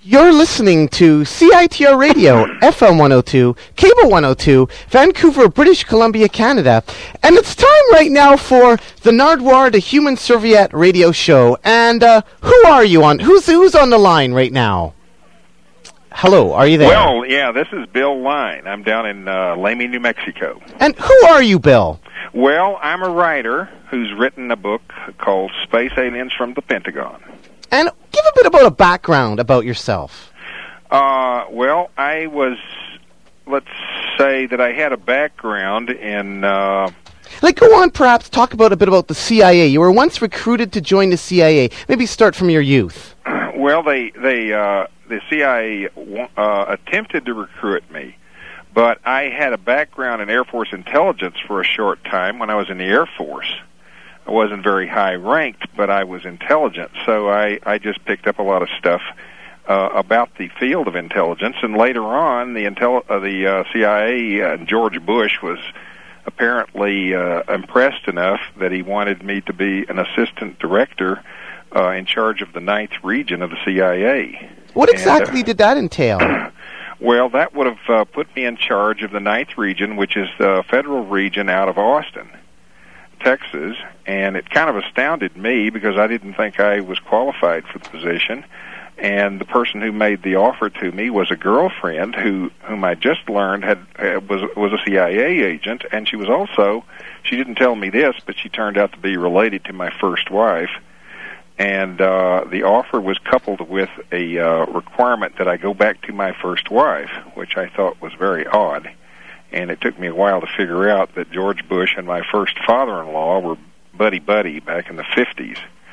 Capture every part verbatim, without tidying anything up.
You're listening to C I T R Radio, F M one oh two, Cable one oh two, Vancouver, British Columbia, Canada. And it's time right now for the Nardwuar, the Human Serviette radio show. And uh, who are you on? Who's who's on the line right now? Hello, are you there? Well, yeah, this is Bill Line. I'm down in uh, Lamy, New Mexico. And who are you, Bill? Well, I'm a writer who's written a book called Space Aliens from the Pentagon. And give a bit about a background about yourself. Uh, well, I was, let's say that I had a background in... Uh, like, go on, perhaps, talk about a bit about the C I A. You were once recruited to join the C I A. Maybe start from your youth. Well, they, they, uh, the C I A uh, attempted to recruit me, but I had a background in Air Force intelligence for a short time when I was in the Air Force. I wasn't very high ranked, but I was intelligent, so I, I just picked up a lot of stuff uh, about the field of intelligence. And later on, the intel uh, the uh, C I A uh, George Bush was apparently uh, impressed enough that he wanted me to be an assistant director uh, in charge of the ninth region of the C I A. What exactly and, uh, did that entail? Well, that would have uh, put me in charge of the ninth region, which is the federal region out of Austin, Texas, and it kind of astounded me because I didn't think I was qualified for the position. And the person who made the offer to me was a girlfriend who, whom I just learned had uh, was was a C I A agent, and she was also, she didn't tell me this, but she turned out to be related to my first wife. And uh, the offer was coupled with a uh, requirement that I go back to my first wife, which I thought was very odd. And it took me a while to figure out that George Bush and my first father-in-law were buddy-buddy back in the fifties,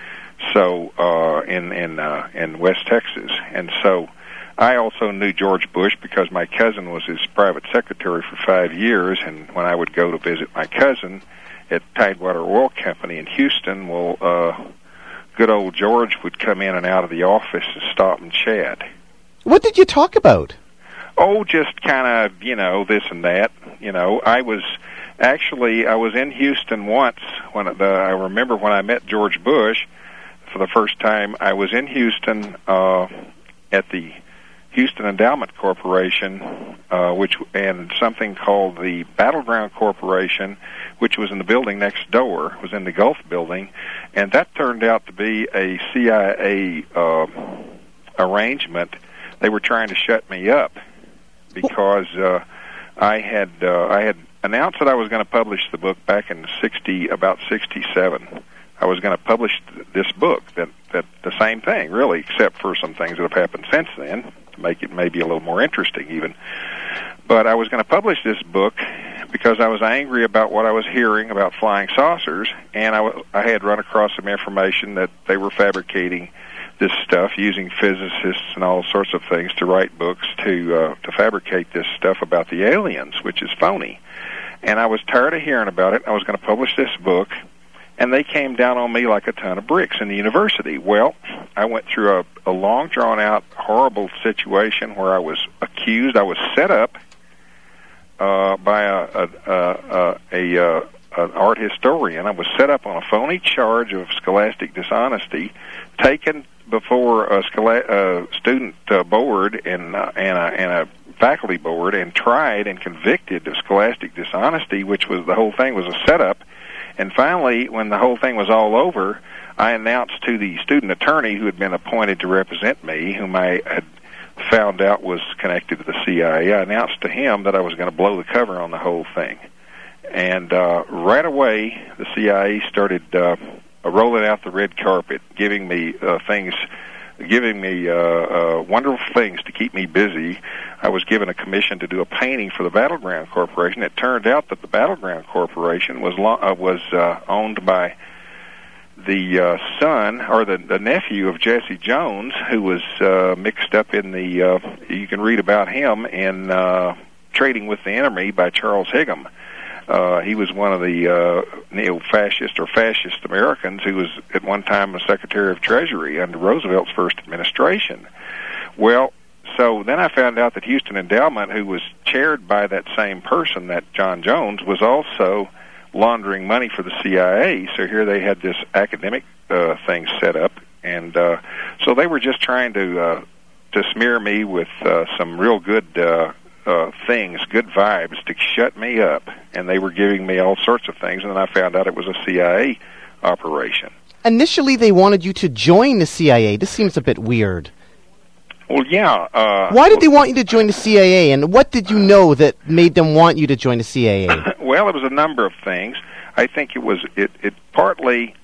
so uh, in in uh, in West Texas. And so I also knew George Bush because my cousin was his private secretary for five years, and when I would go to visit my cousin at Tidewater Oil Company in Houston, well, uh, good old George would come in and out of the office and stop and chat. What did you talk about? Oh, just kind of, you know, this and that. You know, I was actually, I was in Houston once. When the, I remember when I met George Bush for the first time, I was in Houston uh, at the Houston Endowment Corporation, uh, which and something called the Battleground Corporation, which was in the building next door, was in the Gulf building, and that turned out to be a C I A uh, arrangement. They were trying to shut me up because uh, I had uh, I had announced that I was going to publish the book back in sixty about sixty-seven. I was going to publish th- this book that that the same thing really, except for some things that have happened since then to make it maybe a little more interesting even. But I was going to publish this book because I was angry about what I was hearing about flying saucers, and I, w- I had run across some information that they were fabricating this stuff using physicists and all sorts of things to write books to uh, to fabricate this stuff about the aliens, which is phony. And I was tired of hearing about it. I was going to publish this book, and they came down on me like a ton of bricks in the university. Well, I went through a, a long, drawn-out, horrible situation where I was accused. I was set up uh, by a, a, a, a, a an art historian. I was set up on a phony charge of scholastic dishonesty, taken before a schola- uh, student uh, board and uh, and, a, and a faculty board, and tried and convicted of scholastic dishonesty, which was the whole thing was a setup. And finally, when the whole thing was all over, I announced to the student attorney who had been appointed to represent me, whom I had found out was connected to the C I A, I announced to him that I was going to blow the cover on the whole thing. And uh, right away, the C I A started uh, rolling out the red carpet, giving me uh, things, giving me uh, uh, wonderful things to keep me busy. I was given a commission to do a painting for the Battleground Corporation. It turned out that the Battleground Corporation was lo- uh, was uh, owned by the uh, son or the, the nephew of Jesse Jones, who was uh, mixed up in the. Uh, you can read about him in uh, Trading with the Enemy by Charles Higham. Uh, he was one of the uh, neo-fascist or fascist Americans who was at one time a Secretary of Treasury under Roosevelt's first administration. Well, so then I found out that Houston Endowment, who was chaired by that same person, that John Jones, was also laundering money for the C I A. So here they had this academic uh, thing set up, and uh, so they were just trying to uh, to smear me with uh, some real good uh, uh, things, good vibes, to shut me up. And they were giving me all sorts of things, and then I found out it was a C I A operation. Initially, they wanted you to join the C I A. This seems a bit weird. Well, yeah. Uh, Why did they want you to join the C I A, and what did you know that made them want you to join the C I A? Well, it was a number of things. I think it was it, it partly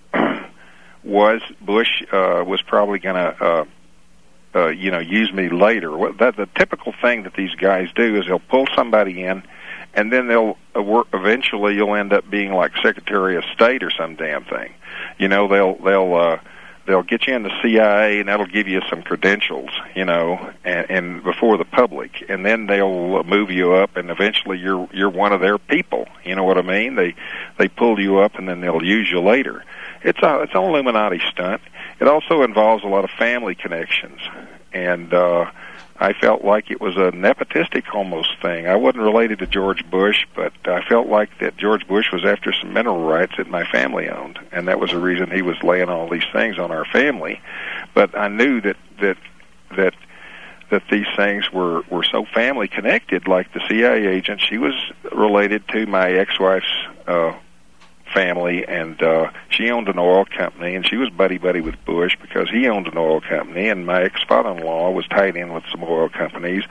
was Bush uh, was probably going to uh, uh, you know use me later. What, that, the typical thing that these guys do is they'll pull somebody in, and then they'll uh, work, eventually you'll end up being like Secretary of State or some damn thing. You know, they'll they'll uh, they'll get you in the C I A, and that'll give you some credentials, you know, and, and before the public, and then they'll move you up, and eventually you're you're one of their people. You know what I mean? They they pull you up, and then they'll use you later. It's a it's an Illuminati stunt. It also involves a lot of family connections, and uh, I felt like it was a nepotistic almost thing. I wasn't related to George Bush, but I felt like that George Bush was after some mineral rights that my family owned, and that was the reason he was laying all these things on our family. But I knew that that that that these things were, were so family connected, like the C I A agent. She was related to my ex-wife's uh, family, and uh, she owned an oil company, and she was buddy-buddy with Bush because he owned an oil company, and my ex-father-in-law was tied in with some oil companies.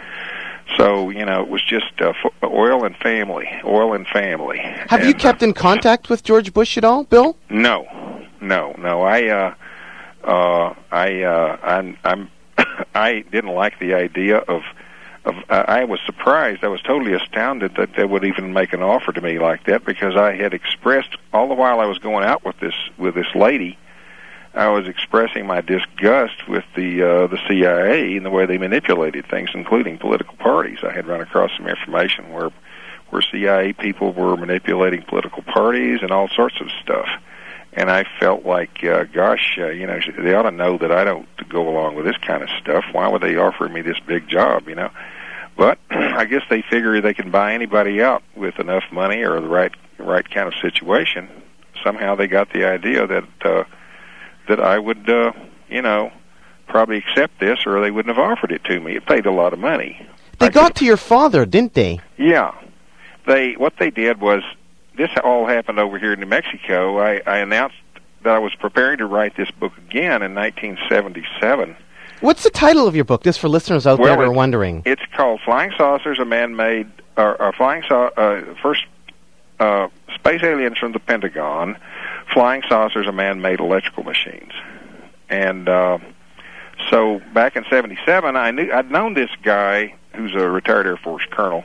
So, you know, it was just uh, oil and family, oil and family. Have and, you kept in contact with George Bush at all, Bill? No, no, no. I, uh, uh, I, uh, I'm, I'm I didn't like the idea of Of, uh, I was surprised. I was totally astounded that they would even make an offer to me like that, because I had expressed all the while I was going out with this with this lady, I was expressing my disgust with the uh, the C I A and the way they manipulated things, including political parties. I had run across some information where where C I A people were manipulating political parties and all sorts of stuff. And I felt like, uh, gosh, uh, you know, they ought to know that I don't go along with this kind of stuff. Why would they offer me this big job, you know? But I guess they figure they can buy anybody out with enough money or the right right kind of situation. Somehow they got the idea that uh, that I would, uh, you know, probably accept this, or they wouldn't have offered it to me. It paid a lot of money. They I got could, to your father, didn't they? Yeah. They what they did was, this all happened over here in New Mexico. I, I announced that I was preparing to write this book again in nineteen seventy-seven. What's the title of your book, just for listeners out well, there who are wondering? It's called Flying Saucers, a Man-Made, or, or Flying Sau- uh, First uh, Space Aliens from the Pentagon, Flying Saucers, a Man-Made Electrical Machines. And uh, so back in seventy-seven, I knew I'd known this guy who's a retired Air Force colonel,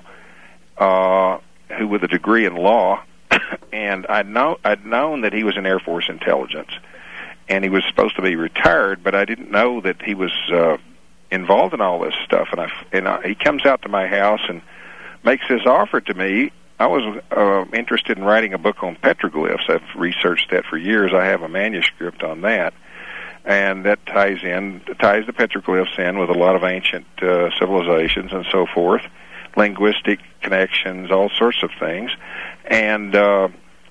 uh, who with a degree in law. And I'd, know, I'd known that he was in Air Force intelligence, and he was supposed to be retired, but I didn't know that he was uh, involved in all this stuff. And, I, and I, he comes out to my house and makes this offer to me. I was uh, interested in writing a book on petroglyphs. I've researched that for years. I have a manuscript on that, and that ties in ties the petroglyphs in with a lot of ancient uh, civilizations and so forth, linguistic connections, all sorts of things. And uh,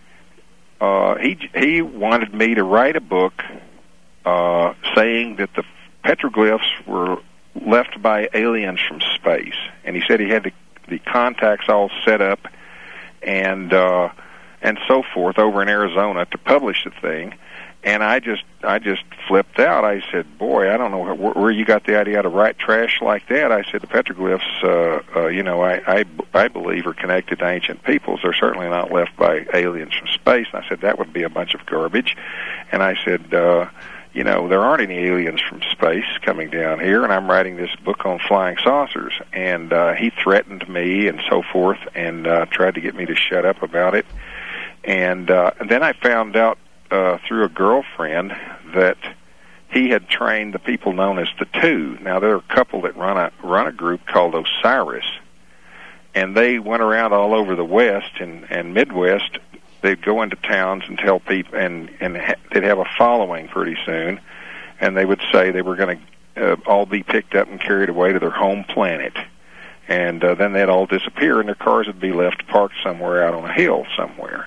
uh, he he wanted me to write a book uh, saying that the petroglyphs were left by aliens from space. And he said he had the, the contacts all set up and uh, and so forth over in Arizona to publish the thing. And I just I just flipped out. I said, boy, I don't know where, where you got the idea to write trash like that. I said, the petroglyphs, uh, uh, you know, I, I, I believe are connected to ancient peoples. They're certainly not left by aliens from space. And I said, that would be a bunch of garbage. And I said, uh, you know, there aren't any aliens from space coming down here, and I'm writing this book on flying saucers. And uh, he threatened me and so forth, and uh, tried to get me to shut up about it. And, uh, and then I found out Uh, through a girlfriend that he had trained the people known as the Two. Now, there are a couple that run a run a group called Osiris, and they went around all over the West and, and Midwest. They'd go into towns and tell people, and, and ha- they'd have a following pretty soon, and they would say they were going to uh, all be picked up and carried away to their home planet. And uh, then they'd all disappear, and their cars would be left parked somewhere out on a hill somewhere.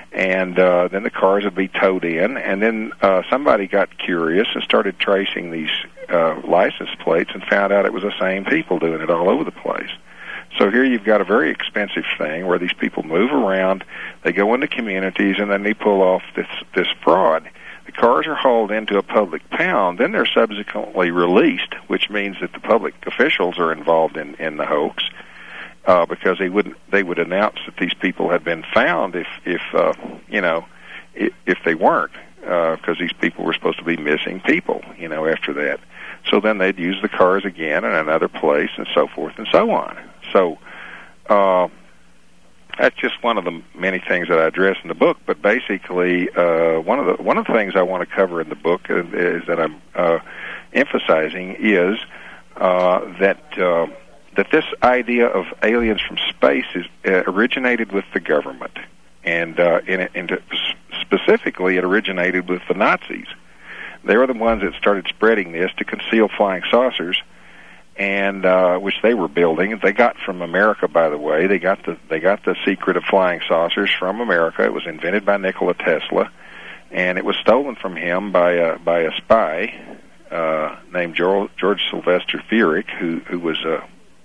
And uh, then the cars would be towed in, and then uh, somebody got curious and started tracing these uh, license plates and found out it was the same people doing it all over the place. So here you've got a very expensive thing where these people move around, they go into communities, and then they pull off this, this fraud. The cars are hauled into a public pound, then they're subsequently released, which means that the public officials are involved in, in the hoax. Uh, because they would they would announce that these people had been found if if uh, you know if, if they weren't, because uh, these people were supposed to be missing people, you know, after that. So then they'd use the cars again in another place, and so forth and so on. So uh, that's just one of the many things that I address in the book. But basically, uh, one of the one of the things I want to cover in the book is, is that I'm uh, emphasizing is uh, that. Uh, that this idea of aliens from space is uh, originated with the government, and uh, in, in specifically it originated with the Nazis. They were the ones that started spreading this to conceal flying saucers, and uh, which they were building. They got from America, by the way. They got the they got the secret of flying saucers from America. It was invented by Nikola Tesla, and it was stolen from him by a by a spy uh, named George, George Sylvester Furyk, who who was a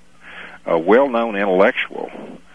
a well-known intellectual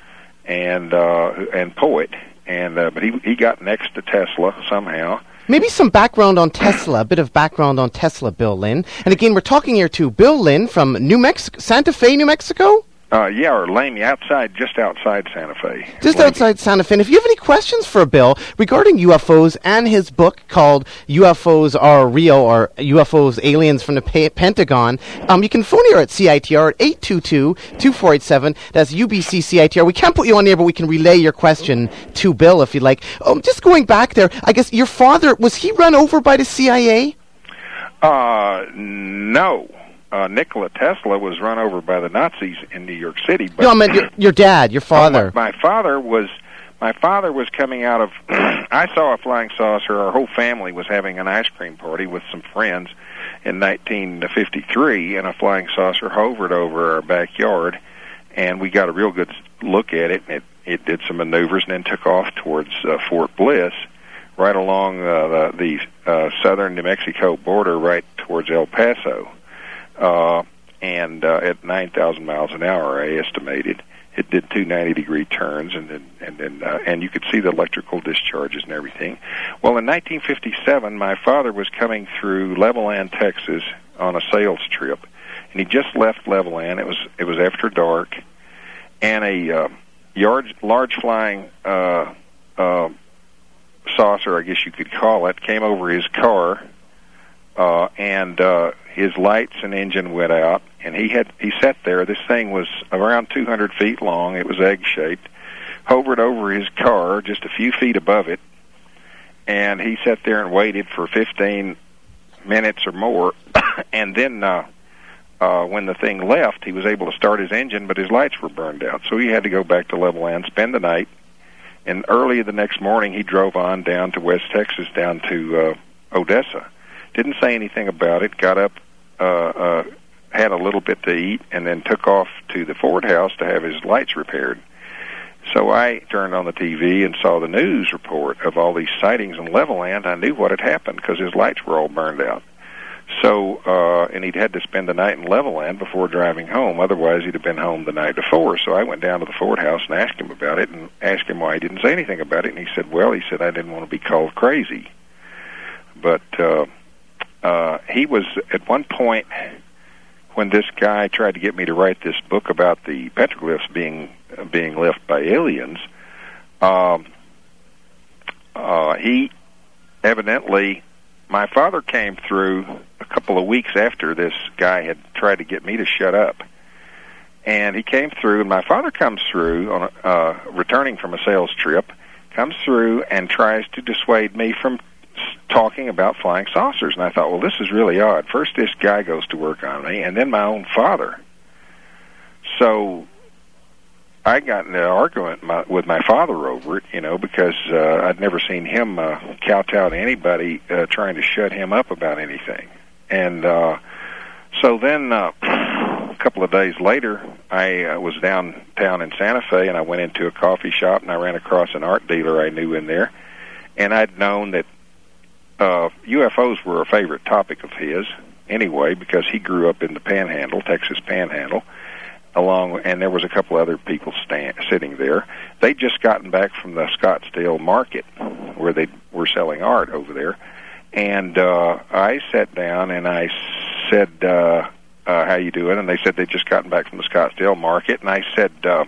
and uh, and poet, and uh, but he he got next to Tesla somehow. Maybe some background on Tesla, a bit of background on Tesla, Bill Lynn. And again, we're talking here to Bill Lynn from New Mexico, Santa Fe, New Mexico. Uh, yeah, or Lamy, outside, just outside Santa Fe. Just Lamy. outside Santa Fe. And if you have any questions for Bill regarding U F Os and his book called U F Os Are Real, or U F Os, Aliens from the pa- Pentagon, um, you can phone here at C I T R at eight two two, two four eight seven. That's U B C C I T R. We can't put you on there, but we can relay your question to Bill if you'd like. Um, just going back there, I guess your father, was he run over by the C I A? Uh, no. Uh, Nikola Tesla was run over by the Nazis in New York City. But no, I meant your, your dad, your father. Oh, my, my father was, my father was coming out of. I saw a flying saucer. Our whole family was having an ice cream party with some friends in nineteen fifty-three, and a flying saucer hovered over our backyard, and we got a real good look at it. And it it did some maneuvers and then took off towards uh, Fort Bliss, right along uh, the, the uh, southern New Mexico border, right towards El Paso. Uh, and uh, at nine thousand miles an hour, I estimated. It did two ninety-degree turns, and then and then uh, and you could see the electrical discharges and everything. Well, in nineteen fifty-seven, my father was coming through Levelland, Texas, on a sales trip, and he just left Levelland. It was it was after dark, and a uh, large large flying uh, uh, saucer, I guess you could call it, came over his car. Uh, and uh, his lights and engine went out, and he had he sat there. This thing was around two hundred feet long. It was egg-shaped, hovered over his car just a few feet above it, and he sat there and waited for fifteen minutes or more, and then uh, uh, when the thing left, he was able to start his engine, but his lights were burned out, so he had to go back to Levelland, spend the night, and early the next morning he drove on down to West Texas, down to uh, Odessa. Didn't say anything about it, got up, uh, uh, had a little bit to eat, and then took off to the Ford house to have his lights repaired. So I turned on the T V and saw the news report of all these sightings in Levelland. I knew what had happened because his lights were all burned out. So, uh, and he'd had to spend the night in Levelland before driving home. Otherwise, he'd have been home the night before. So I went down to the Ford house and asked him about it, and asked him why he didn't say anything about it. And he said, well, he said, I didn't want to be called crazy. But, uh, Uh, he was, at one point, when this guy tried to get me to write this book about the petroglyphs being uh, being left by aliens, um, uh, he evidently, my father came through a couple of weeks after this guy had tried to get me to shut up. And he came through, and my father comes through, on a, uh, returning from a sales trip, comes through and tries to dissuade me from talking about flying saucers. And I thought, well, this is really odd. First this guy goes to work on me, and then my own father. So I got in an argument my, with my father over it, you know, because uh, I'd never seen him uh, kowtow to anybody uh, trying to shut him up about anything. And uh, so then uh, couple of days later, I uh, was downtown in Santa Fe, and I went into a coffee shop, and I ran across an art dealer I knew in there, and I'd known that uh, U F Os were a favorite topic of his anyway, because he grew up in the Panhandle, Texas Panhandle, along, and there was a couple other people stand, sitting there. They'd just gotten back from the Scottsdale market, where they were selling art over there, and uh, I sat down and I said, uh, uh, how you doing? And they said they'd just gotten back from the Scottsdale market, and I said, uh,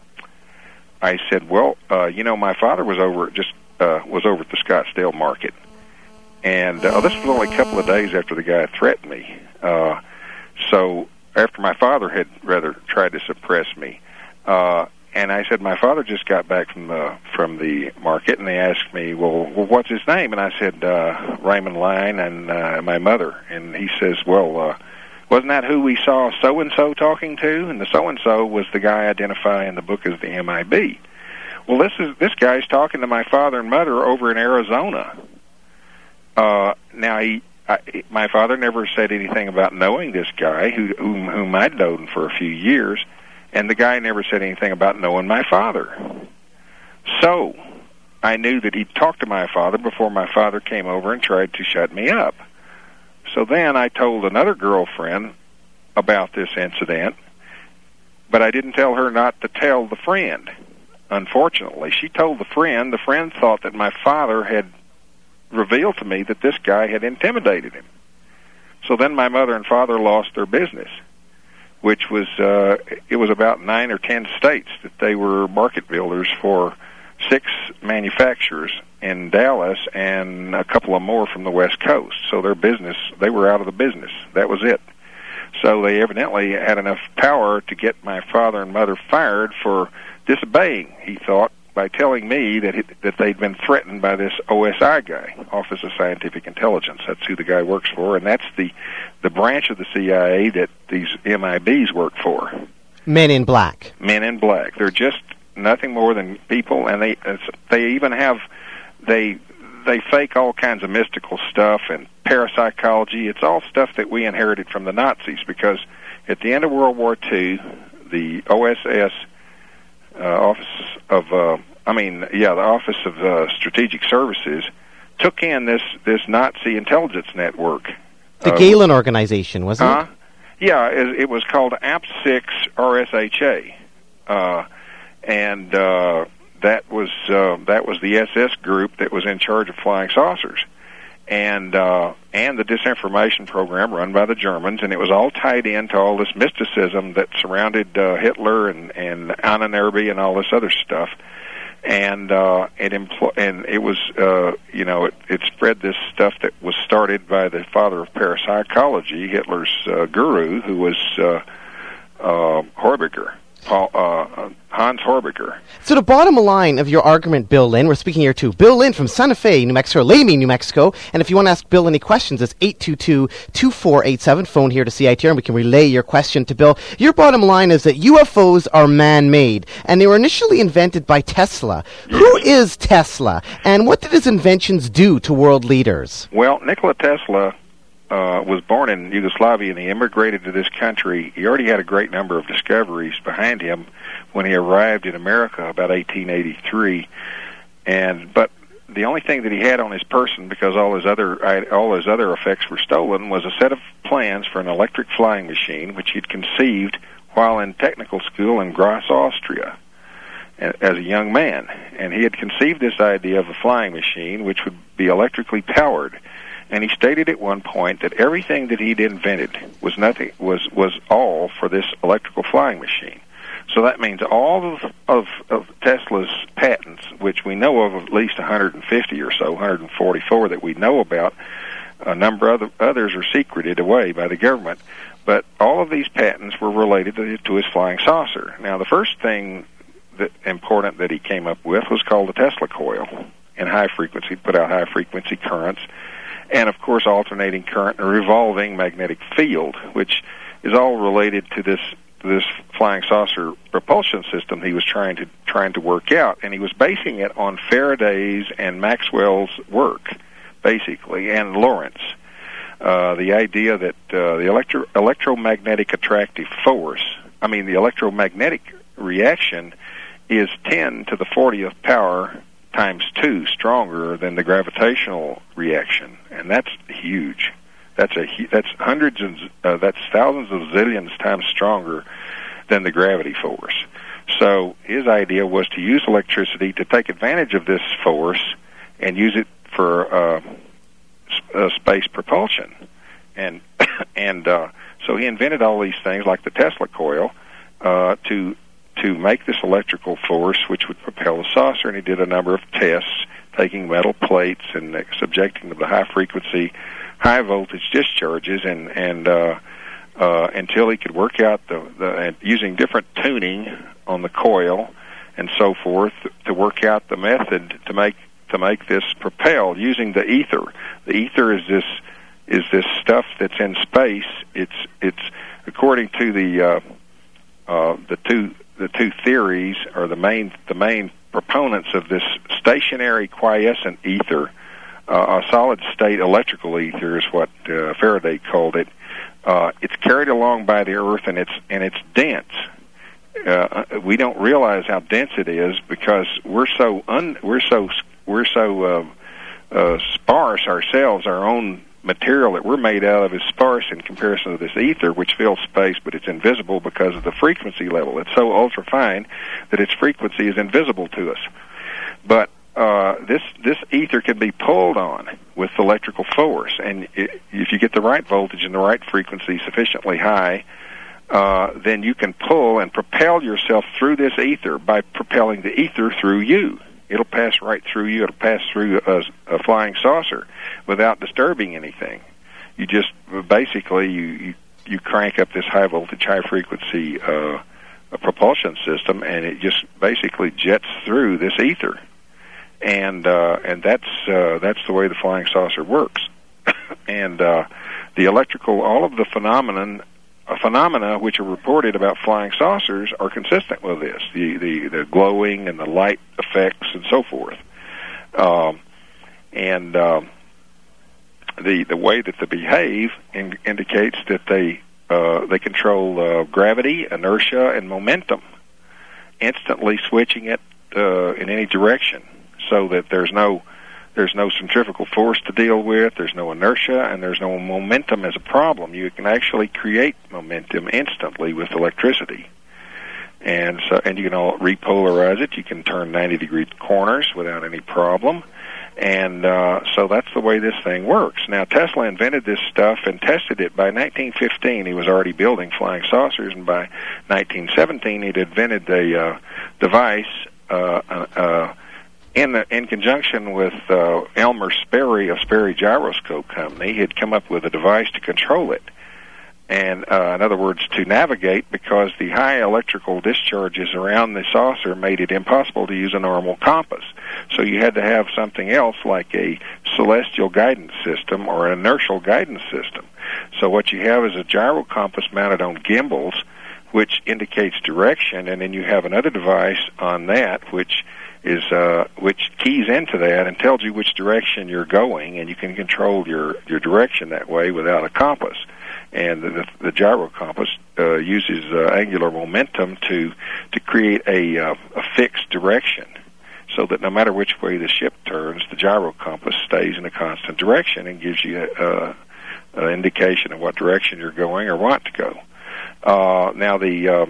I said, well, uh, you know, my father was over just uh, was over at the Scottsdale market, and uh, this was only a couple of days after the guy threatened me. Uh, so after my father had rather tried to suppress me, uh, and I said, my father just got back from the from the market, and they asked me, well, well what's his name? And I said, uh, Raymond Line, and uh, my mother. And he says, well, uh, wasn't that who we saw so-and-so talking to? And the so-and-so was the guy identified in the book as the M I B. Well, this is this guy's talking to my father and mother over in Arizona. Uh, now, he, I, my father never said anything about knowing this guy, who, whom, whom I'd known for a few years, and the guy never said anything about knowing my father. So I knew that he'd talked to my father before my father came over and tried to shut me up. So then I told another girlfriend about this incident, but I didn't tell her not to tell the friend. Unfortunately, she told the friend. The friend thought that my father had revealed to me that this guy had intimidated him. So then my mother and father lost their business, which was, uh, it was about nine or ten states that they were market builders for six manufacturers in Dallas and a couple of more from the West Coast. So their business, they were out of the business. That was it. So they evidently had enough power to get my father and mother fired for disobeying, he thought, by telling me that it, that they'd been threatened by this O S I guy, Office of Scientific Intelligence. That's who the guy works for, and that's the, the branch of the C I A that these M I Bs work for. Men in Black. Men in Black. They're just nothing more than people, and they they even have they they fake all kinds of mystical stuff and parapsychology. It's all stuff that we inherited from the Nazis, because at the end of World War Two, the O S S uh, Office of uh, I mean, yeah, the Office of uh, Strategic Services took in this this Nazi intelligence network. The uh, Galen Organization, wasn't uh, it? Yeah, it, it was called A P six R S H A. Uh, and uh, that was uh, that was the S S group that was in charge of flying saucers, and uh, and the disinformation program run by the Germans, and it was all tied into all this mysticism that surrounded uh, Hitler and and Ahnenerbe and all this other stuff, and uh, it impl- and it was uh, you know it, it spread this stuff that was started by the father of parapsychology, Hitler's uh, guru, who was uh, uh, Horbiger. Paul, uh, Hans Horbiger. So the bottom line of your argument, Bill Lynn, we're speaking here to Bill Lynn from Santa Fe, New Mexico, Lamy, New Mexico. And if you want to ask Bill any questions, it's eight two two, two four eight seven, phone here to C I T R, and we can relay your question to Bill. Your bottom line is that U F Os are man-made, and they were initially invented by Tesla. Yes. Who is Tesla, and what did his inventions do to world leaders? Well, Nikola Tesla Uh, was born in Yugoslavia, and he immigrated to this country. He already had a great number of discoveries behind him when he arrived in America about eighteen eighty-three. And but the only thing that he had on his person, because all his other all his other effects were stolen, was a set of plans for an electric flying machine, which he'd conceived while in technical school in Graz, Austria, as a young man. And he had conceived this idea of a flying machine which would be electrically powered. And he stated at one point that everything that he'd invented was nothing was was all for this electrical flying machine. So that means all of, of, of Tesla's patents, which we know of at least one hundred fifty or so, one hundred forty-four that we know about, a number of others are secreted away by the government. But all of these patents were related to, to his flying saucer. Now, the first thing that important that he came up with was called the Tesla coil. In high frequency, put out high frequency currents. And, of course, alternating current and a revolving magnetic field, which is all related to this this flying saucer propulsion system he was trying to trying to work out. And he was basing it on Faraday's and Maxwell's work, basically, and Lorentz. uh, the idea that uh, the electro- electromagnetic attractive force, I mean the electromagnetic reaction, is ten to the fortieth power times two stronger than the gravitational reaction, and that's huge. That's a that's hundreds and uh, that's thousands of zillions times stronger than the gravity force. So his idea was to use electricity to take advantage of this force and use it for uh, uh, space propulsion, and and uh, so he invented all these things like the Tesla coil uh, to to make this electrical force which would propel the saucer, and he did a number of tests taking metal plates and uh, subjecting them to high frequency, high voltage discharges, and and uh, uh, until he could work out the, the and using different tuning on the coil and so forth to work out the method to make to make this propel using the ether. The ether is this is this stuff that's in space. It's it's according to the uh, uh, the two the two theories, or the main the main proponents of this stationary quiescent ether, uh, a solid state electrical ether is what uh, Faraday called it. Uh, it's carried along by the Earth, and it's and it's dense. Uh, we don't realize how dense it is because we're so un, we're so we're so uh, uh, sparse ourselves. Our own material that we're made out of is sparse in comparison to this ether, which fills space, but it's invisible because of the frequency level. It's so ultra fine that its frequency is invisible to us. But uh, this this ether can be pulled on with electrical force, and it, if you get the right voltage and the right frequency sufficiently high, uh, then you can pull and propel yourself through this ether by propelling the ether through you. It'll pass right through you. It'll pass through a, a flying saucer without disturbing anything. You just basically you you, you crank up this high voltage, high frequency uh, a propulsion system, and it just basically jets through this ether, and uh, and that's uh, that's the way the flying saucer works. And uh, the electrical, all of the phenomenon. Uh, phenomena which are reported about flying saucers are consistent with this, the, the, the glowing and the light effects and so forth. Um, and um, the the way that they behave in, indicates that they uh, they control uh, gravity, inertia, and momentum, instantly switching it uh, in any direction, so that there's no There's no centrifugal force to deal with, there's no inertia, and there's no momentum as a problem. You can actually create momentum instantly with electricity. And so, and you can all repolarize it. You can turn ninety degree corners without any problem. And uh, so that's the way this thing works. Now, Tesla invented this stuff and tested it. By nineteen fifteen, he was already building flying saucers, and by nineteen seventeen, he'd invented a uh, device uh, uh, In, the, in conjunction with uh, Elmer Sperry of Sperry Gyroscope Company. He had come up with a device to control it, and uh, in other words, to navigate, because the high electrical discharges around the saucer made it impossible to use a normal compass. So you had to have something else like a celestial guidance system or an inertial guidance system. So what you have is a gyro compass mounted on gimbals, which indicates direction, and then you have another device on that which is uh, which keys into that and tells you which direction you're going, and you can control your, your direction that way without a compass. And the, the gyro compass uh, uses uh, angular momentum to to create a, uh, a fixed direction, so that no matter which way the ship turns, the gyro compass stays in a constant direction and gives you uh, an indication of what direction you're going or want to go. Uh, now the... Um,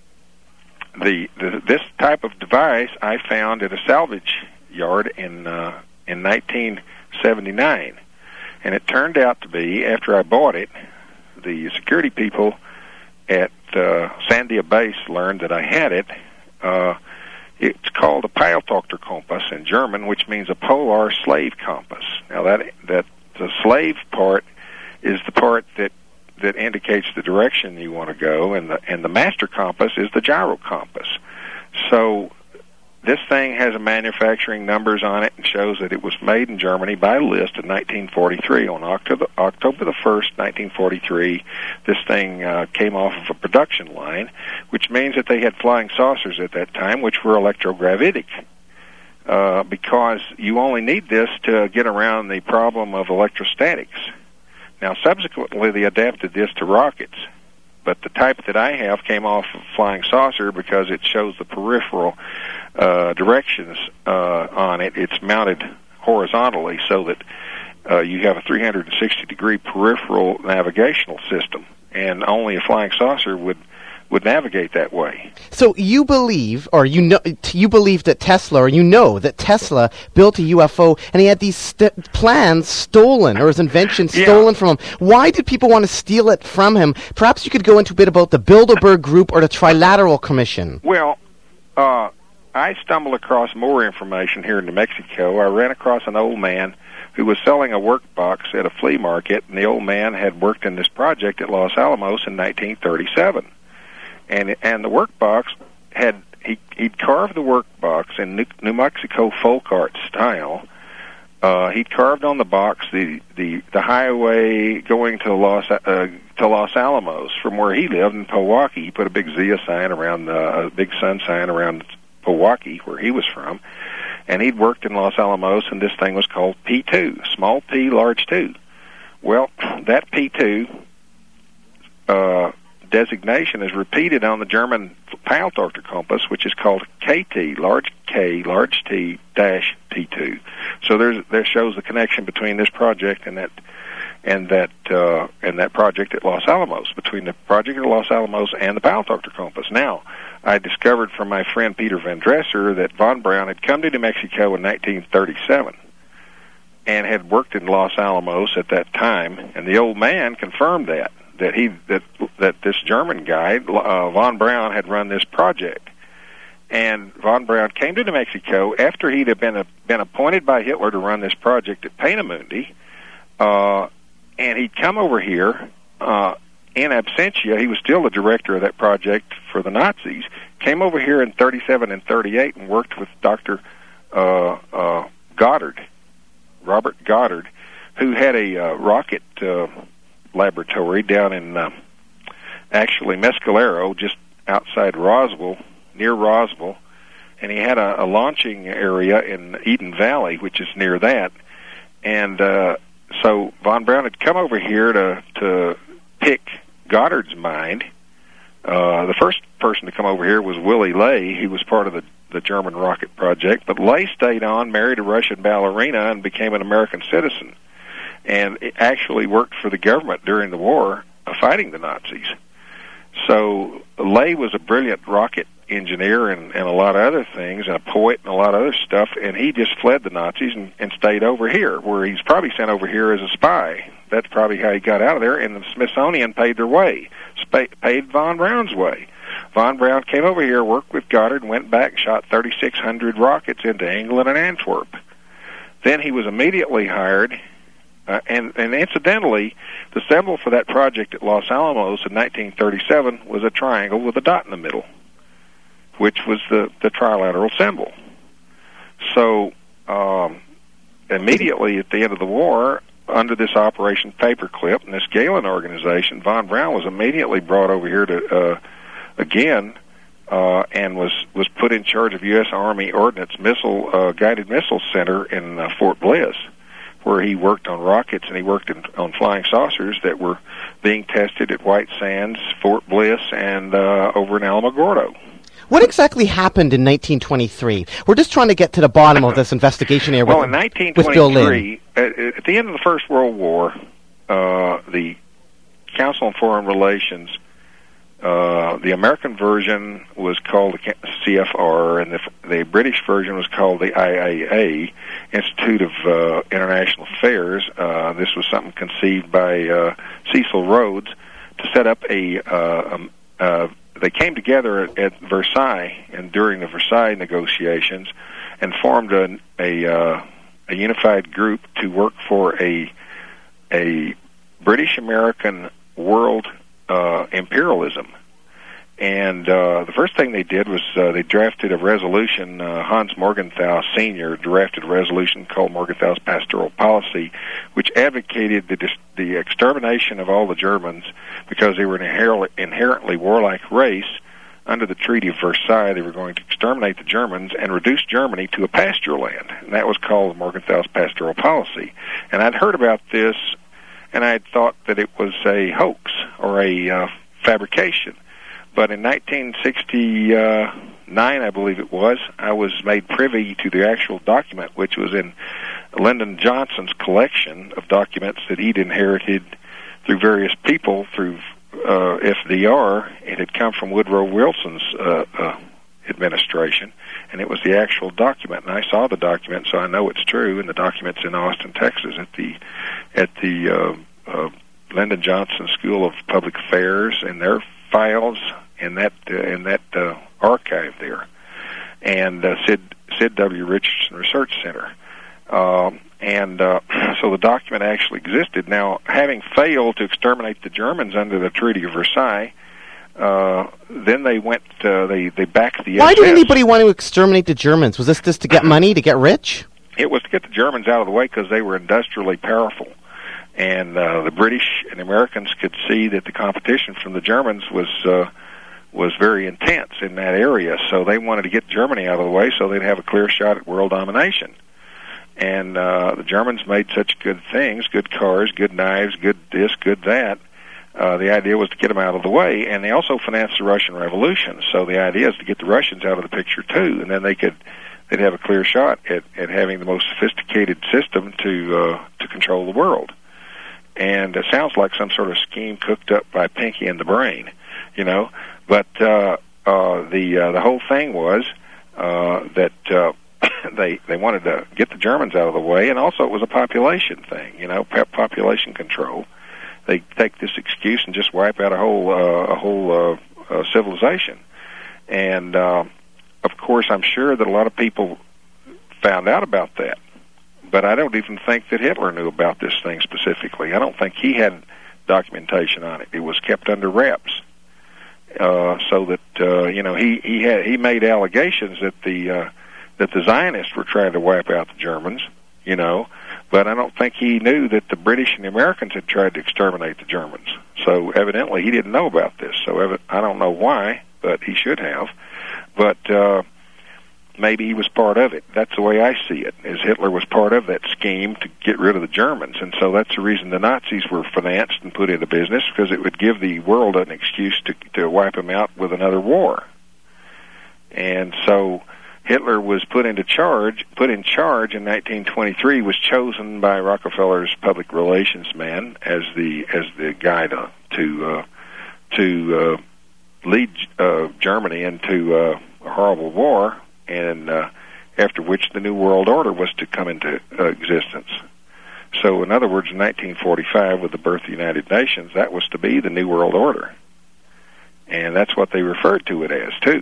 The, the this type of device I found at a salvage yard in uh, in nineteen seventy-nine, and it turned out to be, after I bought it, the security people at uh, Sandia Base learned that I had it. Uh, it's called a Peiltochter Kompass in German, which means a polar slave compass. Now that that the slave part is the part that that indicates the direction you want to go, and the and the master compass is the gyro compass. So this thing has a manufacturing numbers on it and shows that it was made in Germany by List in nineteen forty-three. On October October the first, nineteen forty-three, this thing uh, came off of a production line, which means that they had flying saucers at that time, which were electrogravitic. Uh, because you only need this to get around the problem of electrostatics. Now, subsequently, they adapted this to rockets, but the type that I have came off of Flying Saucer because it shows the peripheral uh, directions uh, on it. It's mounted horizontally so that uh, you have a three hundred sixty degree peripheral navigational system, and only a Flying Saucer would would navigate that way. So you believe, or you know, you believe that Tesla, or you know that Tesla built a U F O, and he had these st- plans stolen, or his invention stolen yeah. from him. Why did people want to steal it from him? Perhaps you could go into a bit about the Bilderberg Group or the Trilateral Commission. Well, uh, I stumbled across more information here in New Mexico. I ran across an old man who was selling a workbox at a flea market, and the old man had worked in this project at Los Alamos in nineteen thirty-seven. And and the workbox had he he'd carved the workbox in New, New Mexico folk art style. Uh, he'd carved on the box the, the, the highway going to Los uh, to Los Alamos from where he lived in Pewaukee. He put a big Zia sign around uh, a big sun sign around Pewaukee where he was from, and he'd worked in Los Alamos, and this thing was called P two, small P, large two. Well, that P two. Uh, designation is repeated on the German Paltorter compass, which is called K T, large K, large T, dash P two. So there's there shows the connection between this project and that and that uh, and that project at Los Alamos, between the project at Los Alamos and the Paltorter compass. Now, I discovered from my friend Peter Van Dresser that von Braun had come to New Mexico in nineteen thirty-seven and had worked in Los Alamos at that time, and the old man confirmed that. that he that that this German guy uh, von Braun had run this project, and von Braun came to New Mexico after he'd have been a, been appointed by Hitler to run this project at Peenemünde, uh, and he'd come over here uh, in absentia. He was still the director of that project for the Nazis. Came over here in thirty-seven and thirty-eight and worked with Doctor Uh, uh, Goddard, Robert Goddard, who had a uh, rocket Uh, laboratory down in uh, actually Mescalero, just outside Roswell, near Roswell, and he had a, a launching area in Eden Valley, which is near that. And uh, so von Braun had come over here to to pick Goddard's mind. Uh, the first person to come over here was Willy Ley. He was part of the the German rocket project, but Ley stayed on, married a Russian ballerina, and became an American citizen, and it actually worked for the government during the war uh, fighting the Nazis. So Ley was a brilliant rocket engineer and, and a lot of other things, and a poet and a lot of other stuff, and he just fled the Nazis and, and stayed over here, where he's probably sent over here as a spy. That's probably how he got out of there, and the Smithsonian paid their way, sp- paid von Braun's way. Von Braun came over here, worked with Goddard, and went back, shot thirty-six hundred rockets into England and Antwerp. Then he was immediately hired. Uh, and, and incidentally, the symbol for that project at Los Alamos in nineteen thirty-seven was a triangle with a dot in the middle, which was the, the trilateral symbol. So um, immediately at the end of the war, under this Operation Paperclip and this Galen organization, von Braun was immediately brought over here to uh, again uh, and was, was put in charge of U S Army Ordnance Missile uh, Guided Missile Center in uh, Fort Bliss, where he worked on rockets and he worked in, on flying saucers that were being tested at White Sands, Fort Bliss, and uh, over in Alamogordo. What exactly happened in nineteen twenty-three? We're just trying to get to the bottom of this investigation here. Well, with, in nineteen twenty-three, at, at the end of the First World War, uh, the Council on Foreign Relations, uh, the American version was called the C F R, and the, the British version was called the I A A, Institute of uh, International Affairs. Uh, this was something conceived by uh, Cecil Rhodes to set up a... Uh, um, uh, they came together at, at Versailles and during the Versailles negotiations and formed a a, uh, a unified group to work for a a British American world uh, imperialism. And uh, the first thing they did was uh, they drafted a resolution. Uh, Hans Morgenthau Senior drafted a resolution called Morgenthau's Pastoral Policy, which advocated the dis- the extermination of all the Germans because they were an inher- inherently warlike race. Under the Treaty of Versailles, they were going to exterminate the Germans and reduce Germany to a pasture land, and that was called Morgenthau's Pastoral Policy. And I'd heard about this, and I had thought that it was a hoax or a uh, fabrication. But in nineteen sixty-nine, I believe it was, I was made privy to the actual document, which was in Lyndon Johnson's collection of documents that he'd inherited through various people, through uh, F D R. It had come from Woodrow Wilson's uh, uh, administration, and it was the actual document. And I saw the document, so I know it's true. And the document's in Austin, Texas, at the at the uh, uh, Lyndon Johnson School of Public Affairs, and their files in that uh, in that uh, archive there, and uh, Sid Sid W. Richardson Research Center. Um, and uh, so the document actually existed. Now, having failed to exterminate the Germans under the Treaty of Versailles, uh, then they went, uh, they, they backed the Why S S. did anybody want to exterminate the Germans? Was this just to get money, to get rich? It was to get the Germans out of the way because they were industrially powerful. And uh, the British and Americans could see that the competition from the Germans was uh, was very intense in that area. So they wanted to get Germany out of the way so they'd have a clear shot at world domination. And uh, the Germans made such good things, good cars, good knives, good this, good that. Uh, the idea was to get them out of the way, and they also financed the Russian Revolution. So the idea is to get the Russians out of the picture too, and then they could they'd have a clear shot at, at having the most sophisticated system to uh, to control the world. And it sounds like some sort of scheme cooked up by Pinky and the Brain, you know. But uh, uh, the uh, the whole thing was uh, that. Uh, They they wanted to get the Germans out of the way, and also it was a population thing, you know, population control. They take this excuse and just wipe out a whole uh, a whole uh, uh, civilization. And uh, of course, I'm sure that a lot of people found out about that, but I don't even think that Hitler knew about this thing specifically. I don't think he had documentation on it. It was kept under wraps, uh, so that uh, you know he he had he made allegations that the uh, that the Zionists were trying to wipe out the Germans, you know, but I don't think he knew that the British and the Americans had tried to exterminate the Germans. So evidently he didn't know about this. So ev- I don't know why, but he should have. But uh, maybe he was part of it. That's the way I see it, is Hitler was part of that scheme to get rid of the Germans. And so that's the reason the Nazis were financed and put into business, because it would give the world an excuse to, to wipe them out with another war. And so Hitler was put into charge, put in charge in nineteen twenty-three, was chosen by Rockefeller's public relations man as the as the guy to to, uh, to uh, lead uh, Germany into uh, a horrible war, and uh, after which the New World Order was to come into uh, existence. So, in other words, in nineteen forty-five, with the birth of the United Nations, that was to be the New World Order, and that's what they referred to it as too.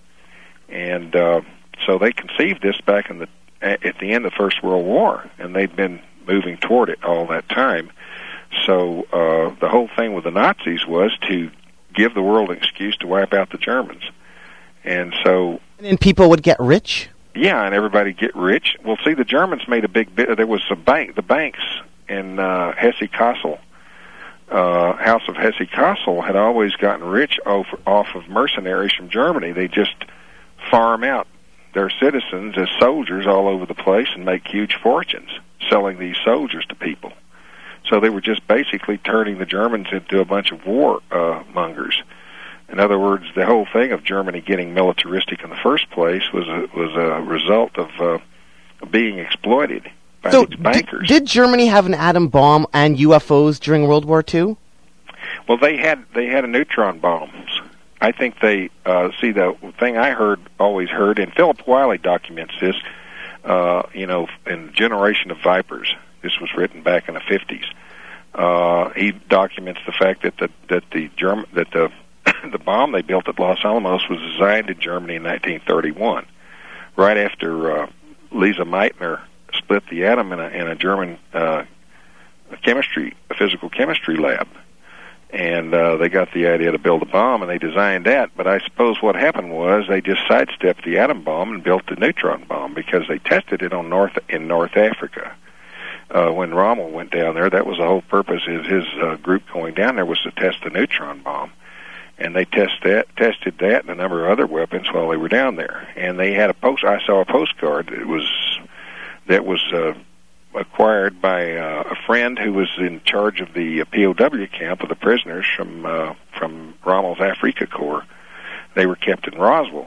And uh, so they conceived this back in the at the end of the First World War, and they'd been moving toward it all that time. So uh, the whole thing with the Nazis was to give the world an excuse to wipe out the Germans. And so... And then people would get rich? Yeah, and everybody get rich. Well, see, the Germans made a big bit... There was a bank, the banks in uh, Hesse-Kassel, uh, House of Hesse-Kassel, had always gotten rich off, off of mercenaries from Germany. They just farm out their citizens as soldiers all over the place and make huge fortunes selling these soldiers to people. So they were just basically turning the Germans into a bunch of war uh, mongers. In other words, the whole thing of Germany getting militaristic in the first place was a, was a result of uh, being exploited by so these bankers. Did, did Germany have an atom bomb and U F Os during World War Two? Well, they had they had a neutron bombs. I think they, uh, see, the thing I heard, always heard, and Philip Wiley documents this, uh, you know, in Generation of Vipers. This was written back in the fifties. Uh, he documents the fact that the, that the German, that the, the bomb they built at Los Alamos was designed in Germany in nineteen thirty-one, right after uh, Lisa Meitner split the atom in a, in a German uh, chemistry, a physical chemistry lab. And uh, they got the idea to build a bomb, and they designed that. But I suppose what happened was they just sidestepped the atom bomb and built the neutron bomb, because they tested it on North in North Africa. Uh, when Rommel went down there, that was the whole purpose of his uh, group going down there, was to test the neutron bomb. And they test that, tested that and a number of other weapons while they were down there. And they had a post. I saw a postcard that was that was uh, acquired by uh, a friend who was in charge of the P O W camp of the prisoners from uh, from Rommel's Afrika Korps. They were kept in Roswell,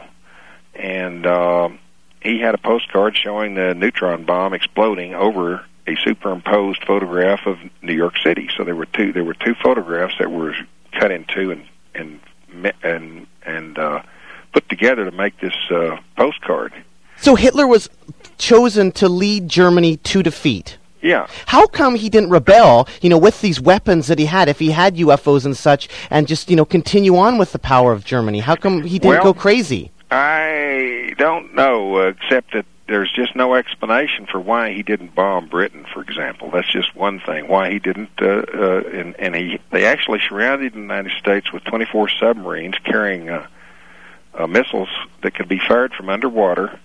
and uh, he had a postcard showing the neutron bomb exploding over a superimposed photograph of New York City. So there were two there were two photographs that were cut in two and and and and uh, put together to make this uh, postcard. So Hitler was chosen to lead Germany to defeat. Yeah. How come he didn't rebel, you know, with these weapons that he had, if he had U F Os and such, and just, you know, continue on with the power of Germany? How come he didn't well, go crazy? I don't know, uh, except that there's just no explanation for why he didn't bomb Britain, for example. That's just one thing. Why he didn't, uh, uh, and, and he they actually surrounded the United States with twenty-four submarines carrying uh, uh, missiles that could be fired from underwater,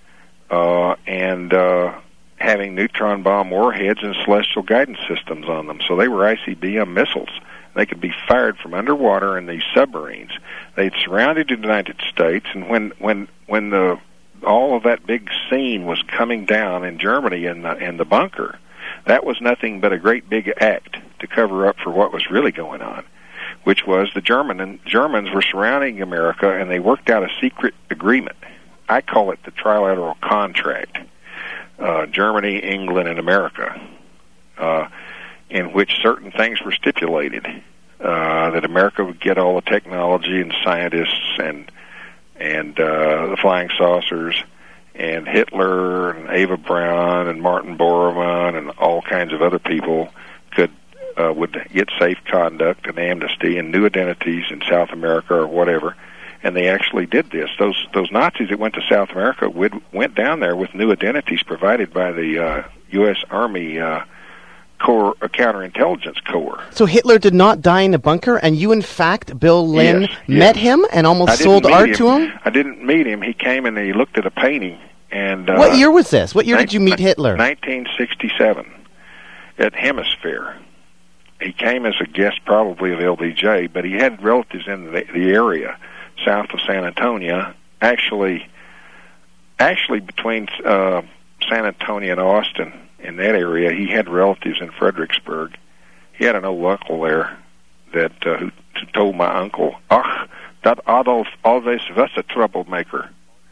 uh, and uh, having neutron bomb warheads and celestial guidance systems on them. So they were I C B M missiles. They could be fired from underwater in these submarines. They'd surrounded the United States, and when when when the all of that big scene was coming down in Germany in the in the bunker, that was nothing but a great big act to cover up for what was really going on, which was the German and Germans were surrounding America, and they worked out a secret agreement. I call it the trilateral contract. Uh, Germany, England, and America, uh, in which certain things were stipulated. Uh, that America would get all the technology and scientists and and uh, the flying saucers, and Hitler and Eva Braun and Martin Bormann and all kinds of other people could uh, would get safe conduct and amnesty and new identities in South America or whatever. And they actually did this. Those those Nazis that went to South America would, went down there with new identities provided by the uh, U S Army uh, Corps, uh, Counterintelligence Corps. So Hitler did not die in a bunker, and you, in fact, Bill Lynn, yes, met yes. him and almost sold art him. to him? I didn't meet him. He came and he looked at a painting. And uh, what year was this? What year did you meet Hitler? nineteen sixty-seven at Hemisphere. He came as a guest probably of L B J, but he had relatives in the, the area south of San Antonio, actually, actually between uh, San Antonio and Austin, in that area. He had relatives in Fredericksburg. He had an old uncle there that uh, who t- told my uncle, "Ach, that Adolf always was a troublemaker."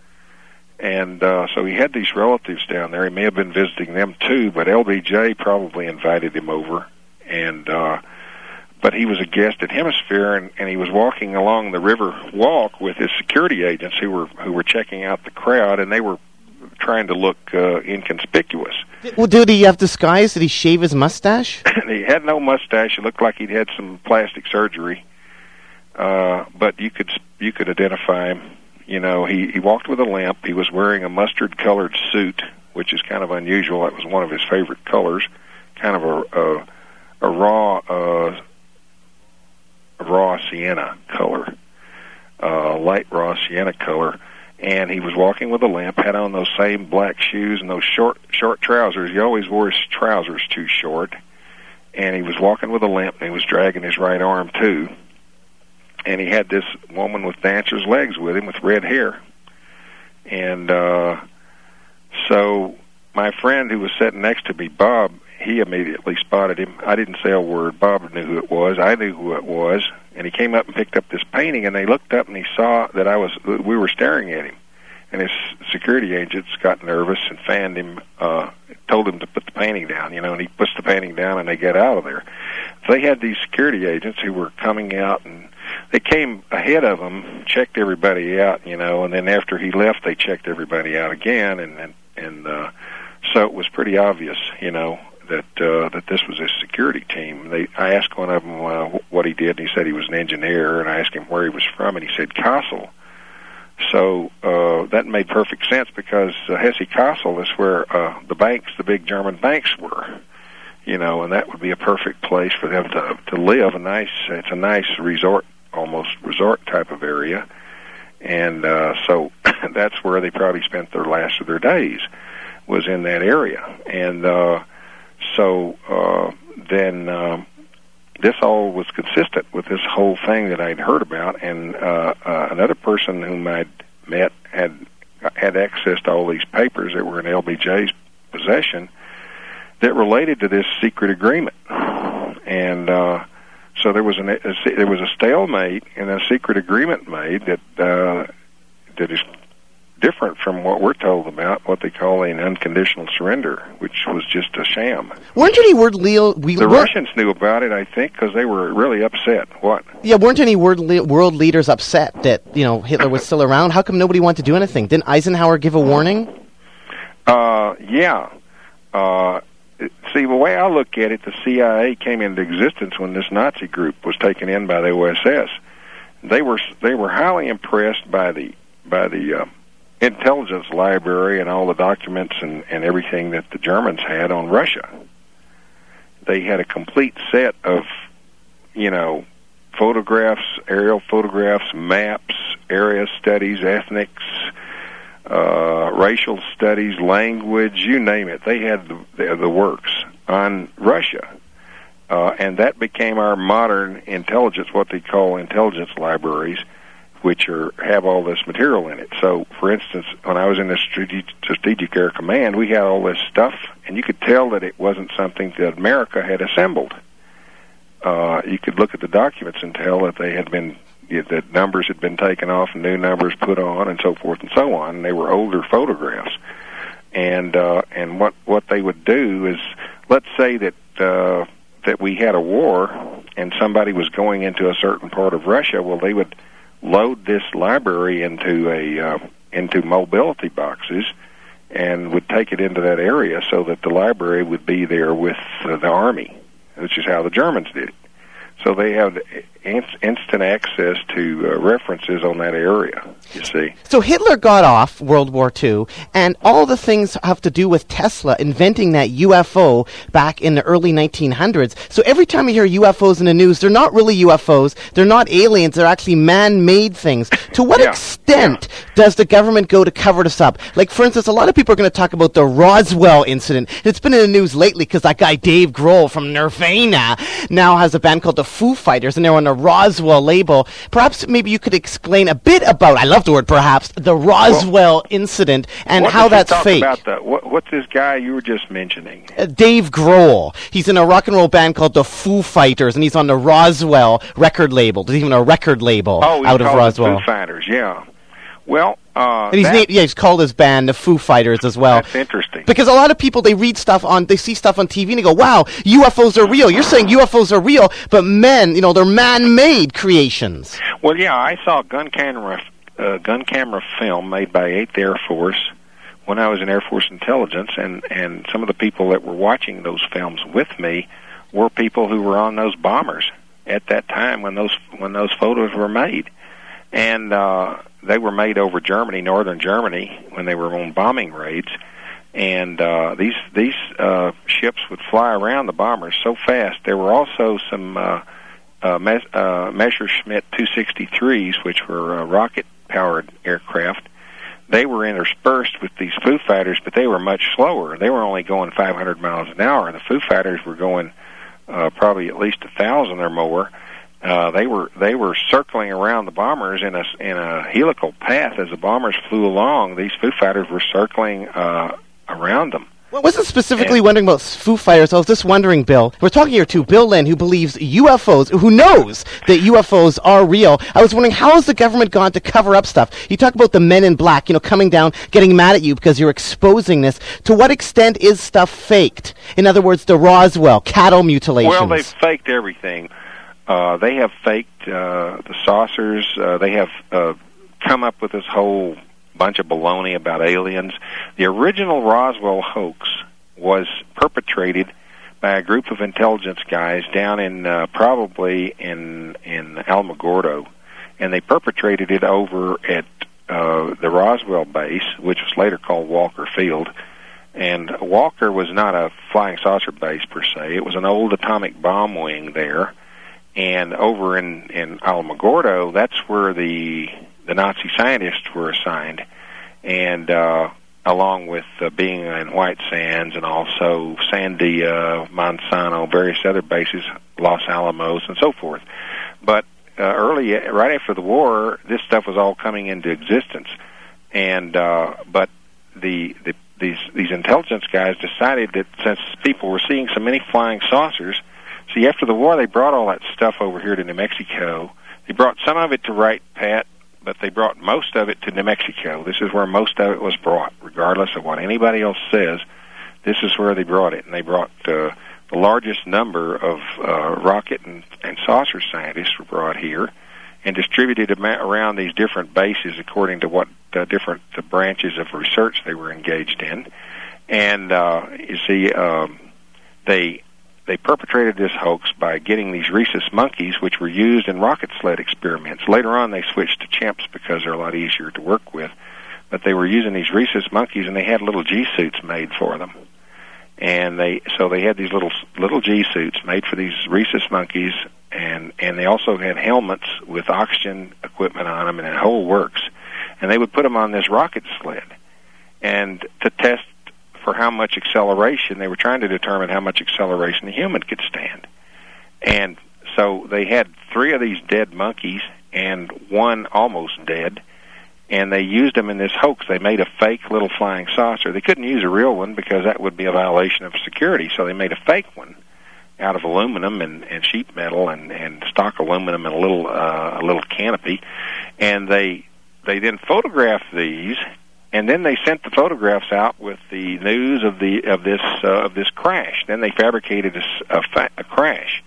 And uh, so he had these relatives down there. He may have been visiting them too, but L B J probably invited him over, and. Uh, But he was a guest at Hemisphere, and, and he was walking along the river walk with his security agents who were who were checking out the crowd, and they were trying to look uh, inconspicuous. Well, did he have disguise? Did he shave his mustache? He had no mustache. It looked like he'd had some plastic surgery, uh, but you could you could identify him. You know, he, he walked with a limp. He was wearing a mustard-colored suit, which is kind of unusual. That was one of his favorite colors, kind of a a, a raw. Uh, raw sienna color, uh, light raw sienna color, and he was walking with a limp, had on those same black shoes and those short short trousers. He always wore his trousers too short, and he was walking with a limp, and he was dragging his right arm too, and he had this woman with dancer's legs with him with red hair, and uh, so my friend who was sitting next to me, Bob, he immediately spotted him. I didn't say a word. Bob knew who it was. I knew who it was. And he came up and picked up this painting, and they looked up and he saw that I was, we were staring at him. And his security agents got nervous and fanned him, uh, told him to put the painting down, you know, and he puts the painting down and they get out of there. So they had these security agents who were coming out, and they came ahead of him, checked everybody out, you know, and then after he left, they checked everybody out again, and, and, and uh, so it was pretty obvious, you know, that uh, that this was a security team. They, I asked one of them uh, what he did, and he said he was an engineer, and I asked him where he was from, and he said Kassel. So uh, that made perfect sense because uh, Hesse-Kassel is where uh, the banks, the big German banks were, you know, and that would be a perfect place for them to to live. A nice, it's a nice resort, almost resort type of area, and uh, so that's where they probably spent their last of their days, was in that area, and. Uh, So uh, then um, this all was consistent with this whole thing that I'd heard about, and uh, uh, another person whom I'd met had had access to all these papers that were in L B J's possession, that related to this secret agreement, and uh, so there was an a, there was a stalemate and a secret agreement made that uh, that is different from what we're told about, what they call an unconditional surrender, which was just a sham. Weren't any world le- we, the were, Russians knew about it, I think, because they were really upset. What? Yeah, weren't any world le- world leaders upset that, you know, Hitler was still around? How come nobody wanted to do anything? Didn't Eisenhower give a warning? Uh, yeah. Uh, see, the way I look at it, the C I A came into existence when this Nazi group was taken in by the O S S. They were they were highly impressed by the by the uh, intelligence library and all the documents and, and everything that the Germans had on Russia. They had a complete set of, you know, photographs, aerial photographs, maps, area studies, ethnics, uh, racial studies, language, you name it. They had the, the, the works on Russia. Uh, and that became our modern intelligence, what they call intelligence libraries, which are have all this material in it. So, for instance, when I was in the Strategic, Strategic Air Command, we had all this stuff, and you could tell that it wasn't something that America had assembled. Uh, you could look at the documents and tell that they had been, that numbers had been taken off and new numbers put on and so forth and so on, and they were older photographs. And uh, and what, what they would do is, let's say that uh, that we had a war and somebody was going into a certain part of Russia, well, they would load this library into a uh, into mobility boxes and would take it into that area so that the library would be there with uh, the army, which is how the Germans did it. So they have in- instant access to uh, references on that area, you see. So Hitler got off World War Two, and all the things have to do with Tesla inventing that U F O back in the early nineteen hundreds. So every time you hear U F Os in the news, they're not really U F Os, they're not aliens, they're actually man-made things. To what yeah. extent yeah. does the government go to cover this up? Like, for instance, a lot of people are going to talk about the Roswell incident. It's been in the news lately because that guy Dave Grohl from Nirvana now has a band called the Foo Fighters, and they're on a Roswell label. Perhaps maybe you could explain a bit about, I love the word perhaps, the Roswell well, incident and how that's fake. About the, what, what's this guy you were just mentioning? Uh, Dave Grohl. He's in a rock and roll band called the Foo Fighters, and he's on the Roswell record label. There's even a record label oh, out of Roswell. Foo Fighters, yeah. Well, uh, and he's that, named, yeah, he's called his band the Foo Fighters as well. That's interesting. Because a lot of people, they read stuff on, they see stuff on T V and they go, wow, U F Os are real. You're saying U F Os are real, but men, you know, they're man-made creations. Well, yeah, I saw a gun camera, uh, gun camera film made by eighth Air Force when I was in Air Force Intelligence, and, and some of the people that were watching those films with me were people who were on those bombers at that time when those when those photos were made. And uh, they were made over Germany, northern Germany, when they were on bombing raids. And uh, these these uh, ships would fly around the bombers so fast. There were also some uh, uh, Mes- uh, Messerschmitt two sixty-threes, which were uh, rocket-powered aircraft. They were interspersed with these Foo Fighters, but they were much slower. They were only going five hundred miles an hour. The Foo Fighters were going uh, probably at least a thousand or more. Uh, they were they were circling around the bombers in a in a helical path as the bombers flew along. These Foo Fighters were circling uh, around them. Well, I wasn't specifically and, wondering about Foo Fighters. I was just wondering, Bill. We're talking here to Bill Lynn, who believes U F Os, who knows that U F Os are real. I was wondering, how has the government gone to cover up stuff? You talk about the men in black, you know, coming down, getting mad at you because you're exposing this. To what extent is stuff faked? In other words, the Roswell, cattle mutilations. Well, they've faked everything. Uh, they have faked uh, the saucers. Uh, they have uh, come up with this whole bunch of baloney about aliens. The original Roswell hoax was perpetrated by a group of intelligence guys down in uh, probably in in Alamogordo, and they perpetrated it over at uh, the Roswell base, which was later called Walker Field. And Walker was not a flying saucer base per se. It was an old atomic bomb wing there. And over in, in Alamogordo, that's where the the Nazi scientists were assigned, and uh, along with uh, being in White Sands and also Sandia, Monsanto, various other bases, Los Alamos, and so forth. But uh, early, right after the war, this stuff was all coming into existence, and uh, but the the these these intelligence guys decided that since people were seeing so many flying saucers, see, after the war they brought all that stuff over here to New Mexico. They brought some of it to Wright Pat, but they brought most of it to New Mexico. This is where most of it was brought, regardless of what anybody else says. This is where they brought it, and they brought uh, the largest number of uh, rocket and, and saucer scientists were brought here and distributed them around these different bases according to what uh, different uh, branches of research they were engaged in. And uh, you see, um, they they perpetrated this hoax by getting these rhesus monkeys, which were used in rocket sled experiments. Later on, they switched to chimps because they're a lot easier to work with. But they were using these rhesus monkeys, and they had little G-suits made for them. And they so they had these little little G-suits made for these rhesus monkeys, and, and they also had helmets with oxygen equipment on them, and the whole works. And they would put them on this rocket sled, and to test for how much acceleration, they were trying to determine how much acceleration a human could stand. And so they had three of these dead monkeys and one almost dead, and they used them in this hoax. They made a fake little flying saucer. They couldn't use a real one because that would be a violation of security, so they made a fake one out of aluminum and, and sheet metal and, and stock aluminum and a little uh, a little canopy. And they they then photographed these, and then they sent the photographs out with the news of the of this uh, of this crash. Then they fabricated a, a, fa- a crash,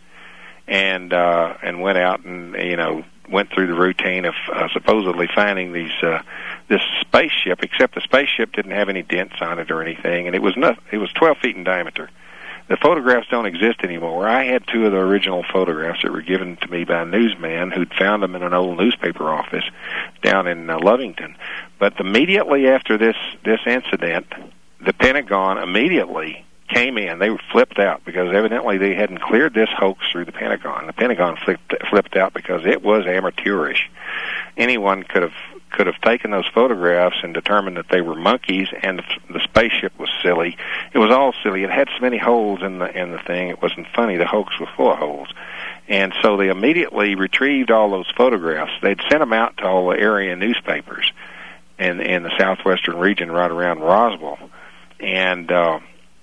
and uh, and went out and you know went through the routine of uh, supposedly finding these uh, this spaceship. Except the spaceship didn't have any dents on it or anything, and it was not, it was twelve feet in diameter. The photographs don't exist anymore. I had two of the original photographs that were given to me by a newsman who'd found them in an old newspaper office down in uh, Lovington. But immediately after this, this incident, the Pentagon immediately came in. They were flipped out because evidently they hadn't cleared this hoax through the Pentagon. The Pentagon flipped, flipped out because it was amateurish. Anyone could have could have taken those photographs and determined that they were monkeys, and the, the spaceship was silly. It was all silly. It had so many holes in the in the thing. It wasn't funny. The hoax was full of holes. And so they immediately retrieved all those photographs. They'd sent them out to all the area newspapers in, in the southwestern region right around Roswell. And uh,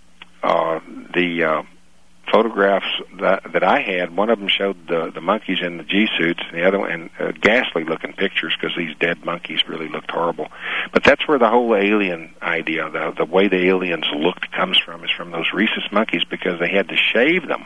uh, the uh, photographs that, that I had, one of them showed the, the monkeys in the G-suits, and the other one, and uh, ghastly-looking pictures because these dead monkeys really looked horrible. But that's where the whole alien idea, the, the way the aliens looked, comes from, is from those rhesus monkeys because they had to shave them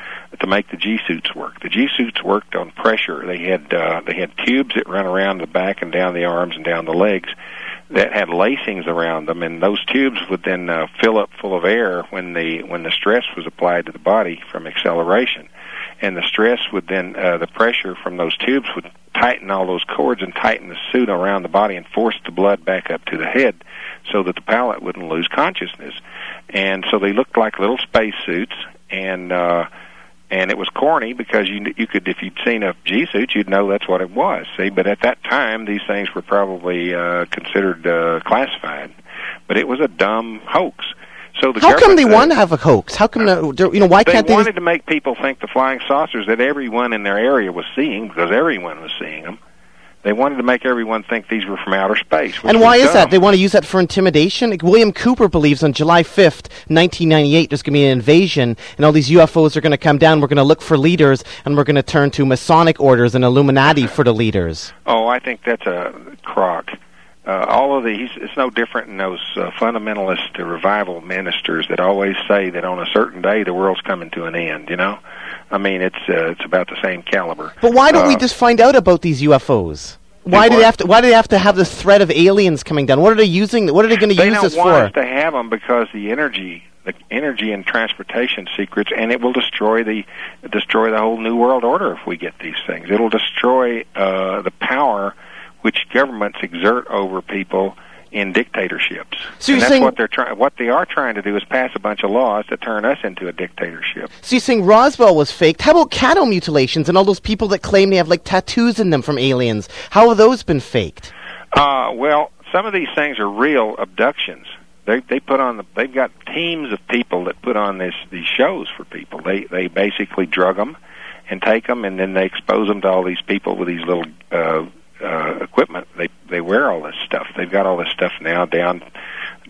to make the G-suits work. The G-suits worked on pressure. They had uh, they had tubes that run around the back and down the arms and down the legs that had lacings around them, and those tubes would then uh, fill up full of air when the when the stress was applied to the body from acceleration. And the stress would then, uh, the pressure from those tubes would tighten all those cords and tighten the suit around the body and force the blood back up to the head so that the pilot wouldn't lose consciousness. And so they looked like little space suits, and uh, and it was corny because you you could, if you'd seen a G-suit, you'd know that's what it was. See, but at that time, these things were probably uh, considered uh, classified. But it was a dumb hoax. So the How come they uh, want to have a hoax? How come, uh, you know, why they can't they... They wanted just... to make people think the flying saucers that everyone in their area was seeing, because everyone was seeing them. They wanted to make everyone think these were from outer space. And why is that? They want to use that for intimidation? Like William Cooper believes on July fifth, nineteen ninety-eight, there's going to be an invasion, and all these U F Os are going to come down. We're going to look for leaders, and we're going to turn to Masonic orders and Illuminati for the leaders. Oh, I think that's a crock. Uh, all of these, it's no different than those uh, fundamentalist uh, revival ministers that always say that on a certain day the world's coming to an end, you know? I mean, it's uh, it's about the same caliber. But why don't uh, we just find out about these U F Os? Why do they have to? Why do they have to have this threat of aliens coming down? What are they using? What are they going to use this for? They don't want us to have them because the energy, the energy and transportation secrets, and it will destroy the destroy the whole new world order if we get these things. It'll destroy uh, the power which governments exert over people in dictatorships. So and you're that's saying what they're trying. What they are trying to do is pass a bunch of laws to turn us into a dictatorship. So you're saying Roswell was faked? How about cattle mutilations and all those people that claim they have like tattoos in them from aliens? How have those been faked? Uh, well, some of these things are real abductions. They they put on the. They've got teams of people that put on this these shows for people. They they basically drug them and take them, and then they expose them to all these people with these little. Uh, Uh, equipment. They they wear all this stuff. They've got all this stuff now down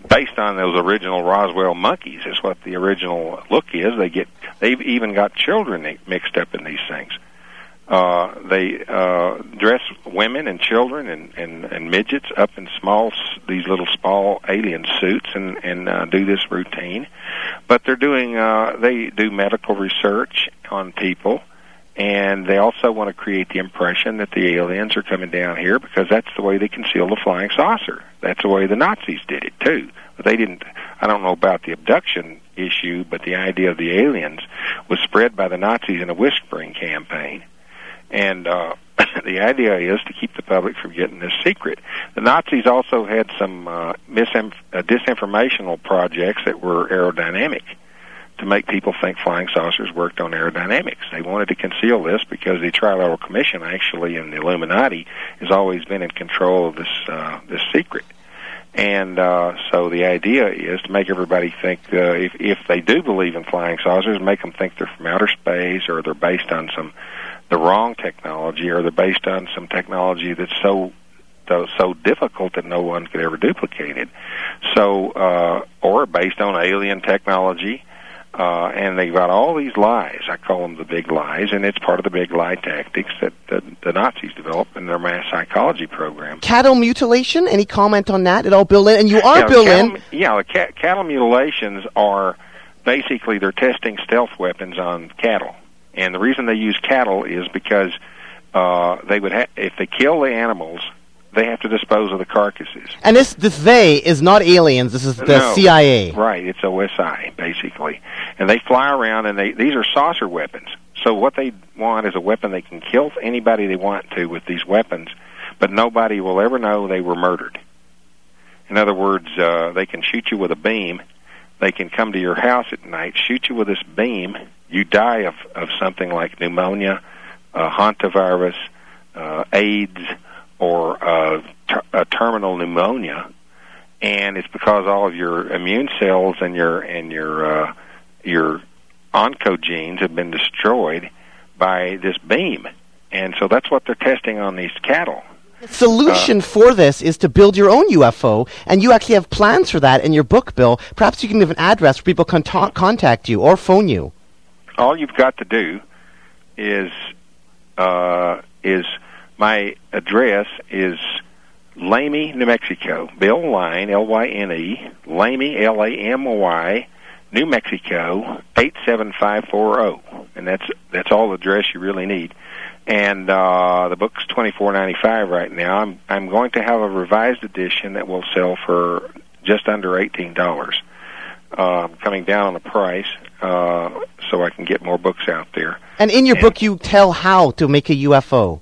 based on those original Roswell monkeys. Is what the original look is. They get they've even got children mixed up in these things. Uh, they uh, dress women and children and, and, and midgets up in small, these little small alien suits, and and uh, do this routine. But they're doing uh, they do medical research on people, and they also want to create the impression that the aliens are coming down here because that's the way they conceal the flying saucer. That's the way the Nazis did it too. But they didn't. I don't know about the abduction issue, but the idea of the aliens was spread by the Nazis in a whispering campaign. And uh, the idea is to keep the public from getting this secret. The Nazis also had some uh, misinf- uh, disinformational projects that were aerodynamic to make people think flying saucers worked on aerodynamics. They wanted to conceal this because the Trilateral Commission, actually, and the Illuminati, has always been in control of this uh, this secret. And uh, so the idea is to make everybody think, uh, if, if they do believe in flying saucers, make them think they're from outer space, or they're based on some the wrong technology, or they're based on some technology that's so so difficult that no one could ever duplicate it. So, uh, or based on alien technology, uh, and they've got all these lies. I call them the big lies, and it's part of the big lie tactics that the, the Nazis developed in their mass psychology program. Cattle mutilation? Any comment on that at all, Bill Lynn? And you are yeah, Bill cattle, Lynn. Yeah, the ca- cattle mutilations are basically they're testing stealth weapons on cattle. And the reason they use cattle is because uh, they would ha- if they kill the animals, they have to dispose of the carcasses. And this, this they is not aliens. This is the no, C I A. Right, it's O S I, basically. And they fly around, and they these are saucer weapons. So what they want is a weapon they can kill anybody they want to with these weapons, but nobody will ever know they were murdered. In other words, uh, they can shoot you with a beam. They can come to your house at night, shoot you with this beam. You die of, of something like pneumonia, uh, hantavirus, uh, AIDS, or uh, ter- a terminal pneumonia, and it's because all of your immune cells and your and your uh, your oncogenes have been destroyed by this beam, and so that's what they're testing on these cattle. The solution uh, for this is to build your own U F O, and you actually have plans for that in your book, Bill. Perhaps you can give an address where people can ta- contact you or phone you. All you've got to do is uh, is my address is Lamy, New Mexico. Bill Lyne, L Y N E, Lamy, L A M Y, New Mexico, eight seven five four zero, and that's that's all the address you really need. And uh, the book's twenty-four ninety-five right now. I'm I'm going to have a revised edition that will sell for just under eighteen dollars. Uh, I'm coming down on the price uh, so I can get more books out there. And in your and, book, you tell how to make a U F O.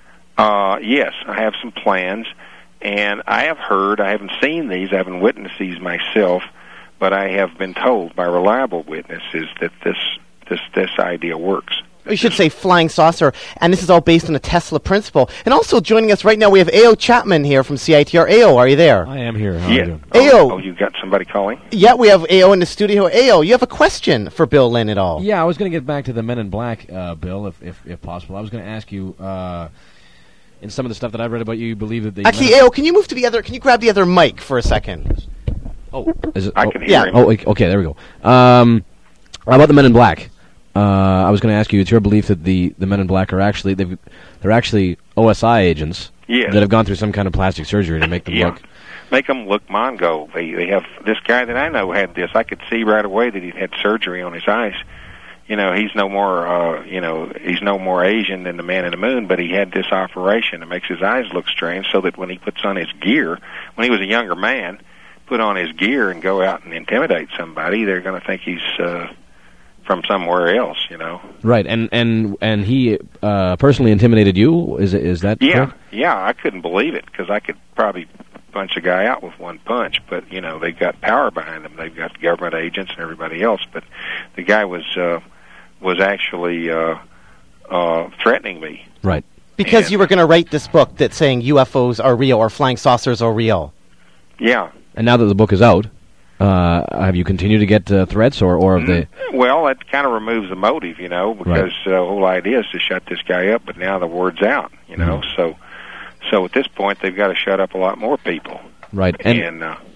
Uh, yes, I have some plans, and I have heard. I haven't seen these. I haven't witnessed these myself, but I have been told by reliable witnesses that this this this idea works. You should say flying saucer, and this is all based on a Tesla principle. And also joining us right now, we have A O Chapman here from C I T R. A O, are you there? I am here. How yeah. are you doing? A O. Oh, oh, you got somebody calling? Yeah, we have A O in the studio. A O, you have a question for Bill Lynn at all? Yeah, I was going to get back to the Men in Black, uh, Bill, if, if if possible. I was going to ask you, uh, in some of the stuff that I've read about you, you believe that they... Actually, A O, can you move to the other... Can you grab the other mic for a second? Oh, is it... I oh, can hear yeah. him. Oh, okay, there we go. Um, about the Men in Black. Uh, I was going to ask you, it's your belief that the, the Men in Black are actually they've, they're actually O S I agents yes. that have gone through some kind of plastic surgery to make them yeah. look make them look Mongo. They they have this guy that I know had this. I could see right away that he'd had surgery on his eyes. You know, he's no more uh, you know he's no more Asian than the Man in the Moon, but he had this operation that makes his eyes look strange, so that when he puts on his gear, when he was a younger man, put on his gear and go out and intimidate somebody, they're going to think he's uh, from somewhere else, you know. Right, and and and he uh, personally intimidated you. Is is that yeah, correct? Yeah, I couldn't believe it because I could probably punch a guy out with one punch, but you know they've got power behind them. They've got government agents and everybody else. But the guy was uh, was actually uh, uh, threatening me. Right, because and, you were going to write this book that's saying U F Os are real or flying saucers are real. Yeah, and now that the book is out. Uh, have you continued to get uh, threats, or, or have they... Well, that kind of removes the motive, you know, because right. uh, the whole idea is to shut this guy up, but now the word's out, you know, mm-hmm. so so at this point they've got to shut up a lot more people. Right, and and, uh,